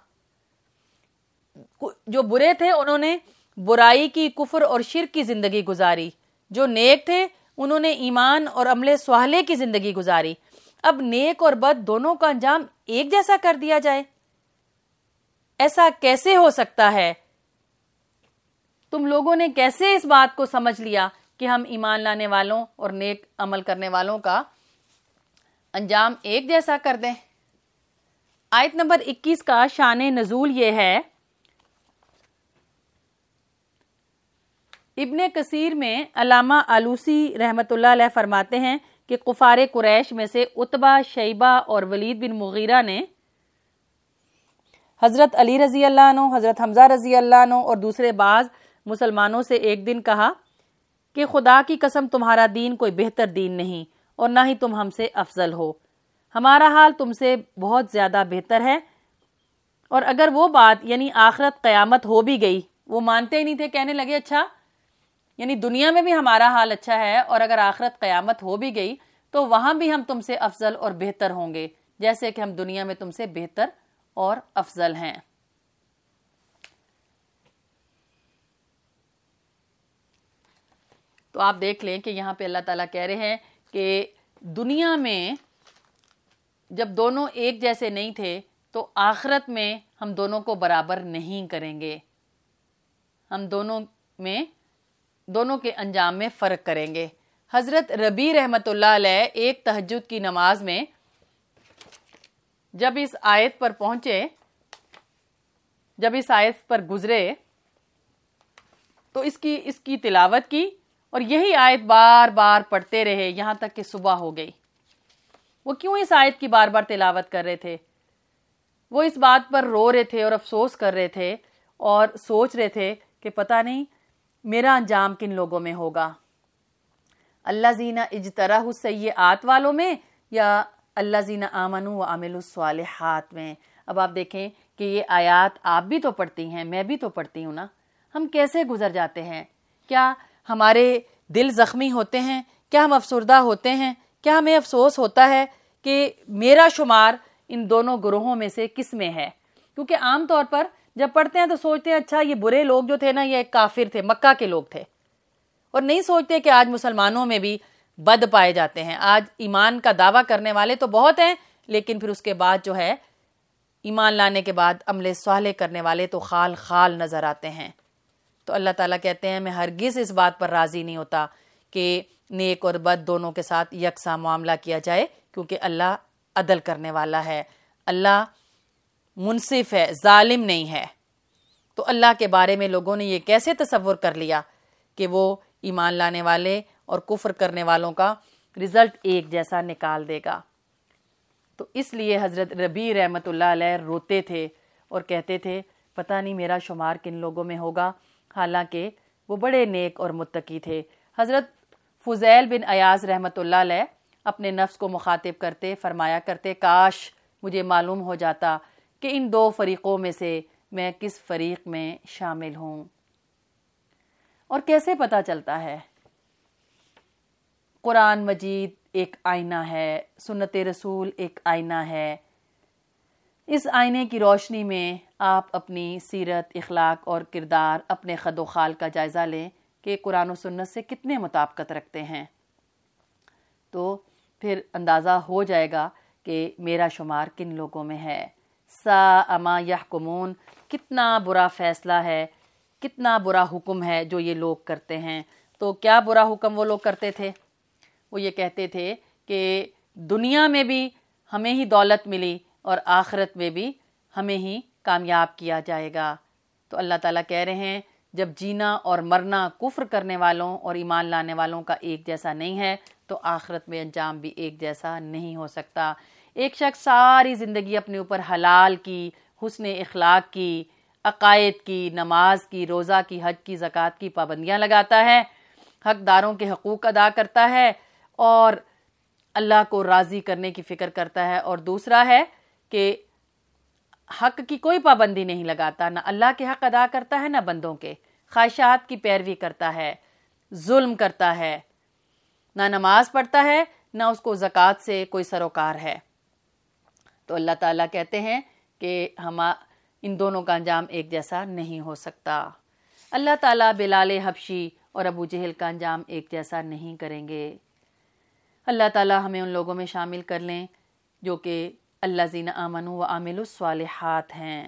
جو برے تھے انہوں نے برائی کی, کفر اور شرک کی زندگی گزاری. جو نیک تھے انہوں نے ایمان اور عمل صالح کی زندگی گزاری. اب نیک اور بد دونوں کا انجام ایک جیسا کر دیا جائے, ایسا کیسے ہو سکتا ہے؟ تم لوگوں نے کیسے اس بات کو سمجھ لیا کہ ہم ایمان لانے والوں اور نیک عمل کرنے والوں کا انجام ایک جیسا کر دیں؟ آیت نمبر اکیس کا شان نزول یہ ہے. ابن کثیر میں علامہ آلوسی رحمت اللہ علیہ فرماتے ہیں کہ کفار قریش میں سے عتبہ, شیبہ اور ولید بن مغیرہ نے حضرت علی رضی اللہ عنہ, حضرت حمزہ رضی اللہ عنہ اور دوسرے بعض مسلمانوں سے ایک دن کہا کہ خدا کی قسم تمہارا دین کوئی بہتر دین نہیں اور نہ ہی تم ہم سے افضل ہو, ہمارا حال تم سے بہت زیادہ بہتر ہے. اور اگر وہ بات یعنی آخرت قیامت ہو بھی گئی, وہ مانتے ہی نہیں تھے, کہنے لگے اچھا یعنی دنیا میں بھی ہمارا حال اچھا ہے اور اگر آخرت قیامت ہو بھی گئی تو وہاں بھی ہم تم سے افضل اور بہتر ہوں گے, جیسے کہ ہم دنیا میں تم سے بہتر اور افضل ہیں. تو آپ دیکھ لیں کہ یہاں پہ اللہ تعالیٰ کہہ رہے ہیں کہ دنیا میں جب دونوں ایک جیسے نہیں تھے تو آخرت میں ہم دونوں کو برابر نہیں کریں گے، ہم دونوں میں دونوں کے انجام میں فرق کریں گے۔ حضرت ربیع رحمۃ اللہ علیہ ایک تہجد کی نماز میں جب اس آیت پر پہنچے، جب اس آیت پر گزرے تو اس کی اس کی تلاوت کی اور یہی آیت بار بار پڑھتے رہے یہاں تک کہ صبح ہو گئی۔ وہ کیوں اس آیت کی بار بار تلاوت کر رہے تھے؟ وہ اس بات پر رو رہے تھے اور افسوس کر رہے تھے اور سوچ رہے تھے کہ پتہ نہیں میرا انجام کن لوگوں میں ہوگا، اللہ زینہ اجترہ السیئات والوں میں یا اللہ زینہ آمنوا وعملوا الصالحات میں۔ اب آپ دیکھیں کہ یہ آیات آپ بھی تو پڑھتی ہیں، میں بھی تو پڑھتی ہوں نا، ہم کیسے گزر جاتے ہیں؟ کیا ہمارے دل زخمی ہوتے ہیں؟ کیا ہم افسردہ ہوتے ہیں؟ کیا ہمیں افسوس ہوتا ہے کہ میرا شمار ان دونوں گروہوں میں سے کس میں ہے؟ کیونکہ عام طور پر جب پڑھتے ہیں تو سوچتے ہیں اچھا یہ برے لوگ جو تھے نا یہ کافر تھے، مکہ کے لوگ تھے، اور نہیں سوچتے کہ آج مسلمانوں میں بھی بد پائے جاتے ہیں۔ آج ایمان کا دعویٰ کرنے والے تو بہت ہیں، لیکن پھر اس کے بعد جو ہے ایمان لانے کے بعد عمل صالح کرنے والے تو خال خال نظر آتے ہیں۔ تو اللہ تعالیٰ کہتے ہیں میں ہرگز اس بات پر راضی نہیں ہوتا کہ نیک اور بد دونوں کے ساتھ یکساں معاملہ کیا جائے، کیونکہ اللہ عدل کرنے والا ہے، اللہ منصف ہے، ظالم نہیں ہے۔ تو اللہ کے بارے میں لوگوں نے یہ کیسے تصور کر لیا کہ وہ ایمان لانے والے اور کفر کرنے والوں کا رزلٹ ایک جیسا نکال دے گا؟ تو اس لیے حضرت ربیع رحمۃ اللہ علیہ روتے تھے اور کہتے تھے پتہ نہیں میرا شمار کن لوگوں میں ہوگا، حالانکہ وہ بڑے نیک اور متقی تھے۔ حضرت فضیل بن ایاز رحمۃ اللہ علیہ اپنے نفس کو مخاطب کرتے فرمایا کرتے کاش مجھے معلوم ہو جاتا کہ ان دو فریقوں میں سے میں کس فریق میں شامل ہوں۔ اور کیسے پتہ چلتا ہے؟ قرآن مجید ایک آئینہ ہے، سنت رسول ایک آئینہ ہے۔ اس آئینے کی روشنی میں آپ اپنی سیرت، اخلاق اور کردار، اپنے خد و خال کا جائزہ لیں کہ قرآن و سنت سے کتنے مطابقت رکھتے ہیں، تو پھر اندازہ ہو جائے گا کہ میرا شمار کن لوگوں میں ہے۔ ساء ما یحکمون، کتنا برا فیصلہ ہے، کتنا برا حکم ہے جو یہ لوگ کرتے ہیں۔ تو کیا برا حکم وہ لوگ کرتے تھے؟ وہ یہ کہتے تھے کہ دنیا میں بھی ہمیں ہی دولت ملی اور آخرت میں بھی ہمیں ہی کامیاب کیا جائے گا۔ تو اللہ تعالیٰ کہہ رہے ہیں جب جینا اور مرنا کفر کرنے والوں اور ایمان لانے والوں کا ایک جیسا نہیں ہے تو آخرت میں انجام بھی ایک جیسا نہیں ہو سکتا۔ ایک شخص ساری زندگی اپنے اوپر حلال کی، حسن اخلاق کی، عقائد کی، نماز کی، روزہ کی، حج کی، زکوٰۃ کی پابندیاں لگاتا ہے، حقداروں کے حقوق ادا کرتا ہے اور اللہ کو راضی کرنے کی فکر کرتا ہے، اور دوسرا ہے کہ حق کی کوئی پابندی نہیں لگاتا، نہ اللہ کے حق ادا کرتا ہے نہ بندوں کے، خواہشات کی پیروی کرتا ہے، ظلم کرتا ہے، نہ نماز پڑھتا ہے نہ اس کو زکوٰۃ سے کوئی سروکار ہے۔ تو اللہ تعالیٰ کہتے ہیں کہ ہم ان دونوں کا انجام ایک جیسا نہیں ہو سکتا۔ اللہ تعالیٰ بلال حبشی اور ابو جہل کا انجام ایک جیسا نہیں کریں گے۔ اللہ تعالیٰ ہمیں ان لوگوں میں شامل کر لیں جو کہ الذین آمنوا وعملوا الصالحات ہیں۔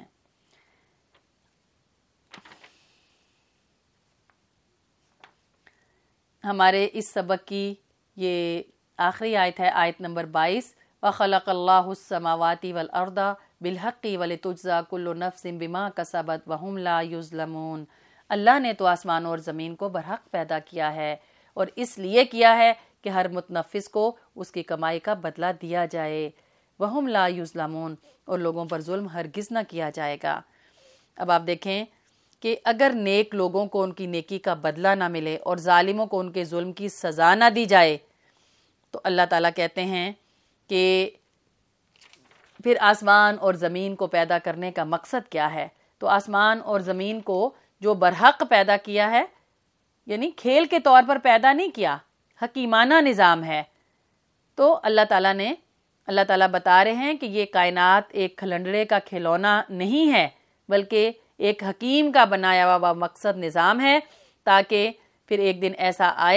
ہمارے اس سبق کی یہ آخری آیت ہے، آیت نمبر بائیس، وَخَلَقَ اللَّهُ السَّمَاوَاتِ وَالْأَرْضَ بِالْحَقِّ وَلِتُجْزَى كُلُّ نَفْسٍ بِمَا كَسَبَتْ وَهُمْ لَا يُظْلَمُونَ۔ اللہ نے تو آسمان اور زمین کو برحق پیدا کیا ہے اور اس لیے کیا ہے کہ ہر متنفس کو اس کی کمائی کا بدلہ دیا جائے۔ وَهُمْ لَا يُظْلَمُونَ، اور لوگوں پر ظلم ہرگز نہ کیا جائے گا۔ اب آپ دیکھیں کہ اگر نیک لوگوں کو ان کی نیکی کا بدلہ نہ ملے اور ظالموں کو ان کے ظلم کی سزا نہ دی جائے تو اللہ تعالیٰ کہتے ہیں کہ پھر آسمان اور زمین کو پیدا کرنے کا مقصد کیا ہے؟ تو آسمان اور زمین کو جو برحق پیدا کیا ہے، یعنی کھیل کے طور پر پیدا نہیں کیا، حکیمانہ نظام ہے۔ تو اللہ تعالیٰ نے اللہ تعالیٰ بتا رہے ہیں کہ یہ کائنات ایک کھلنڈڑے کا کھلونا نہیں ہے بلکہ ایک حکیم کا بنایا ہوا مقصد نظام ہے، تاکہ پھر ایک دن ایسا آئے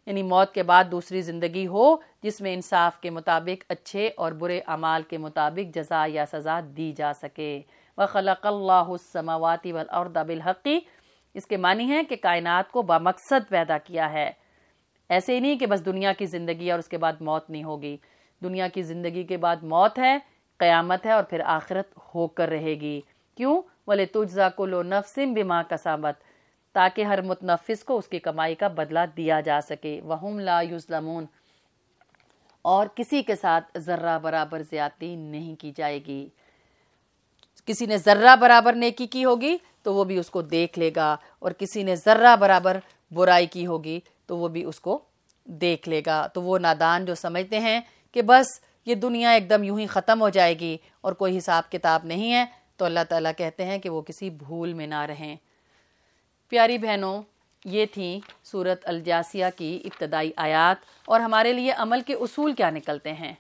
یعنی موت کے بعد دوسری زندگی ہو جس میں انصاف کے مطابق اچھے اور برے اعمال کے مطابق جزا یا سزا دی جا سکے۔ وَخَلَقَ اللَّهُ السَّمَاوَاتِ وَالْأَرْضَ بِالْحَقِّ، اس کے معنی ہے کہ کائنات کو بامقصد پیدا کیا ہے، ایسے ہی نہیں کہ بس دنیا کی زندگی اور اس کے بعد موت نہیں ہوگی۔ دنیا کی زندگی کے بعد موت ہے، قیامت ہے، اور پھر آخرت ہو کر رہے گی۔ کیوں؟ وَلِتُجْزَىٰ كُلُّ نَفْسٍ بِمَا كَسَبَتْ، تاکہ ہر متنفس کو اس کی کمائی کا بدلہ دیا جا سکے۔ وَهُمْ لَا يُظْلَمُونَ، اور کسی کے ساتھ ذرہ برابر زیادتی نہیں کی جائے گی۔ کسی نے ذرہ برابر نیکی کی ہوگی تو وہ بھی اس کو دیکھ لے گا، اور کسی نے ذرہ برابر برائی کی ہوگی تو وہ بھی اس کو دیکھ لے گا۔ تو وہ نادان جو سمجھتے ہیں کہ بس یہ دنیا ایک دم یوں ہی ختم ہو جائے گی اور کوئی حساب کتاب نہیں ہے، تو اللہ تعالیٰ کہتے ہیں کہ وہ کسی بھول میں نہ رہیں۔ پیاری بہنوں، یہ تھیں سورۃ الجاثیہ کی ابتدائی آیات، اور ہمارے لیے عمل کے اصول کیا نکلتے ہیں۔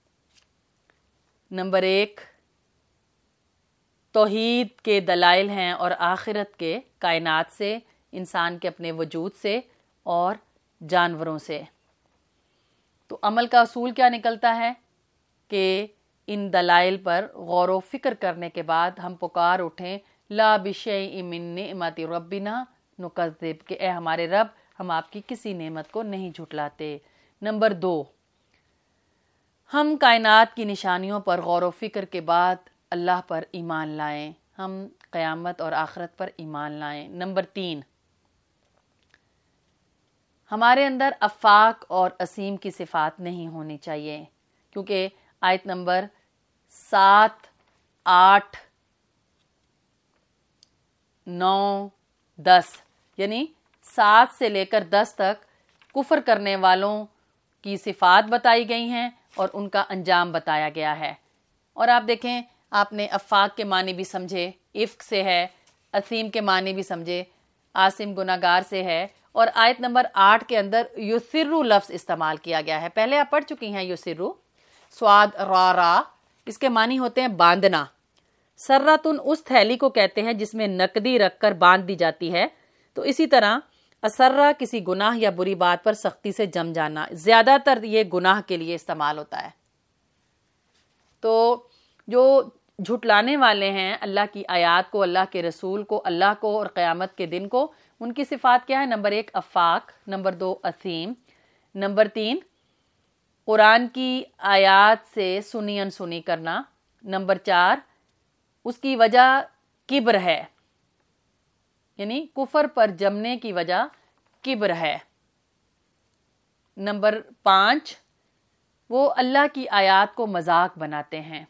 نمبر ایک، توحید کے دلائل ہیں اور آخرت کے کائنات سے، انسان کے اپنے وجود سے اور جانوروں سے۔ تو عمل کا اصول کیا نکلتا ہے کہ ان دلائل پر غور و فکر کرنے کے بعد ہم پکار اٹھیں، لا بشیء من نعمت ربنا نکذب، کہ اے ہمارے رب، ہم آپ کی کسی نعمت کو نہیں جھٹلاتے۔ نمبر دو، ہم کائنات کی نشانیوں پر غور و فکر کے بعد اللہ پر ایمان لائیں، ہم قیامت اور آخرت پر ایمان لائیں۔ نمبر تین، ہمارے اندر افاق اور عصیم کی صفات نہیں ہونی چاہیے، کیونکہ آیت نمبر سات، آٹھ، نو، دس، یعنی سات سے لے کر دس تک کفر کرنے والوں کی صفات بتائی گئی ہیں اور ان کا انجام بتایا گیا ہے۔ اور آپ دیکھیں، آپ نے افاق کے معنی بھی سمجھے، افک سے ہے، عصیم کے معنی بھی سمجھے، عاصم گناہگار سے ہے، اور آیت نمبر آٹھ کے اندر یسرو لفظ استعمال کیا گیا ہے۔ پہلے آپ پڑھ چکی ہیں یسرو، سواد را را، اس کے معنی ہوتے ہیں باندھنا۔ سراتن اس تھیلی کو کہتے ہیں جس میں نقدی رکھ کر باندھ دی جاتی ہے، تو اسی طرح اسرہ کسی گناہ یا بری بات پر سختی سے جم جانا، زیادہ تر یہ گناہ کے لیے استعمال ہوتا ہے۔ تو جو جھٹلانے والے ہیں اللہ کی آیات کو، اللہ کے رسول کو، اللہ کو اور قیامت کے دن کو، ان کی صفات کیا ہے؟ نمبر ایک افاق، نمبر دو عصیم، نمبر تین قرآن کی آیات سے سنی انسنی کرنا، نمبر چار اس کی وجہ کبر ہے، یعنی کفر پر جمنے کی وجہ کبر ہے، نمبر پانچ وہ اللہ کی آیات کو مذاق بناتے ہیں،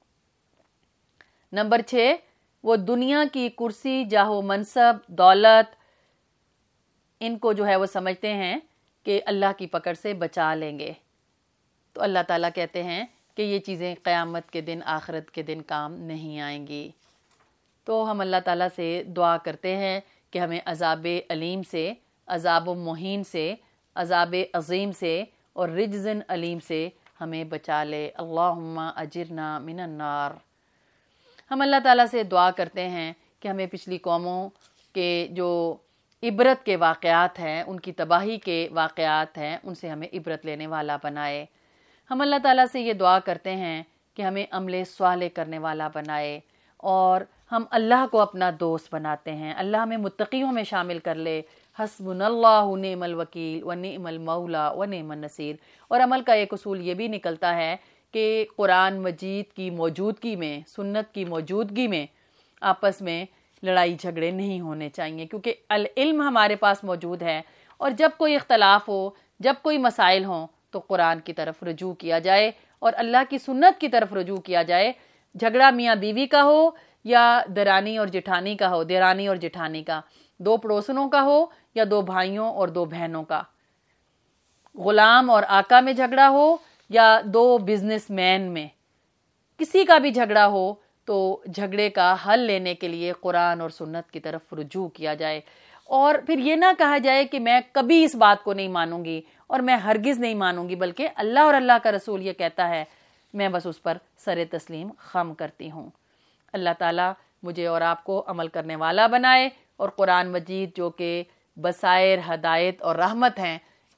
نمبر چھ وہ دنیا کی کرسی، جاہ و منصب، دولت، ان کو جو ہے وہ سمجھتے ہیں کہ اللہ کی پکڑ سے بچا لیں گے۔ تو اللہ تعالیٰ کہتے ہیں کہ یہ چیزیں قیامت کے دن، آخرت کے دن کام نہیں آئیں گی۔ تو ہم اللہ تعالیٰ سے دعا کرتے ہیں کہ ہمیں عذاب علیم سے، عذاب مہین سے، عذاب عظیم سے اور رجز علیم سے ہمیں بچا لے۔ اللہم اجرنا من النار۔ ہم اللہ تعالیٰ سے دعا کرتے ہیں کہ ہمیں پچھلی قوموں کے جو عبرت کے واقعات ہیں، ان کی تباہی کے واقعات ہیں، ان سے ہمیں عبرت لینے والا بنائے۔ ہم اللہ تعالیٰ سے یہ دعا کرتے ہیں کہ ہمیں عمل صالح کرنے والا بنائے، اور ہم اللہ کو اپنا دوست بناتے ہیں، اللہ ہمیں متقیوں میں شامل کر لے۔ حسبنا اللہ نعم الوکیل و نعم المولا و نعم النصیر۔ اور عمل کا ایک اصول یہ بھی نکلتا ہے کہ قرآن مجید کی موجودگی میں، سنت کی موجودگی میں آپس میں لڑائی جھگڑے نہیں ہونے چاہیے، کیونکہ العلم ہمارے پاس موجود ہے، اور جب کوئی اختلاف ہو، جب کوئی مسائل ہوں، تو قرآن کی طرف رجوع کیا جائے اور اللہ کی سنت کی طرف رجوع کیا جائے۔ جھگڑا میاں بیوی کا ہو یا درانی اور جٹھانی کا ہو، دیرانی اور جٹھانی کا، دو پڑوسنوں کا ہو یا دو بھائیوں اور دو بہنوں کا، غلام اور آقا میں جھگڑا ہو یا دو بزنس مین میں، کسی کا بھی جھگڑا ہو تو جھگڑے کا حل لینے کے لیے قرآن اور سنت کی طرف رجوع کیا جائے، اور پھر یہ نہ کہا جائے کہ میں کبھی اس بات کو نہیں مانوں گی اور میں ہرگز نہیں مانوں گی، بلکہ اللہ اور اللہ کا رسول یہ کہتا ہے، میں بس اس پر سر تسلیم خم کرتی ہوں۔ اللہ تعالیٰ مجھے اور آپ کو عمل کرنے والا بنائے، اور قرآن مجید جو کہ بصائر، ہدایت اور رحمت ہیں،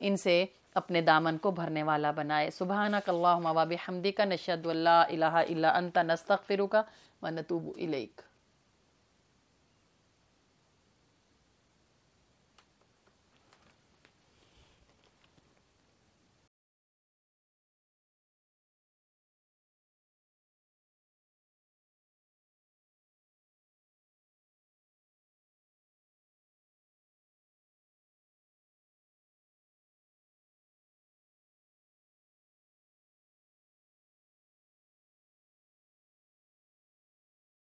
ان سے اپنے دامن کو بھرنے والا بنائے. سبحانک اللہم و بحمدک نشہد ان لا الہ الا انت نستغفرک و نتوب الیک.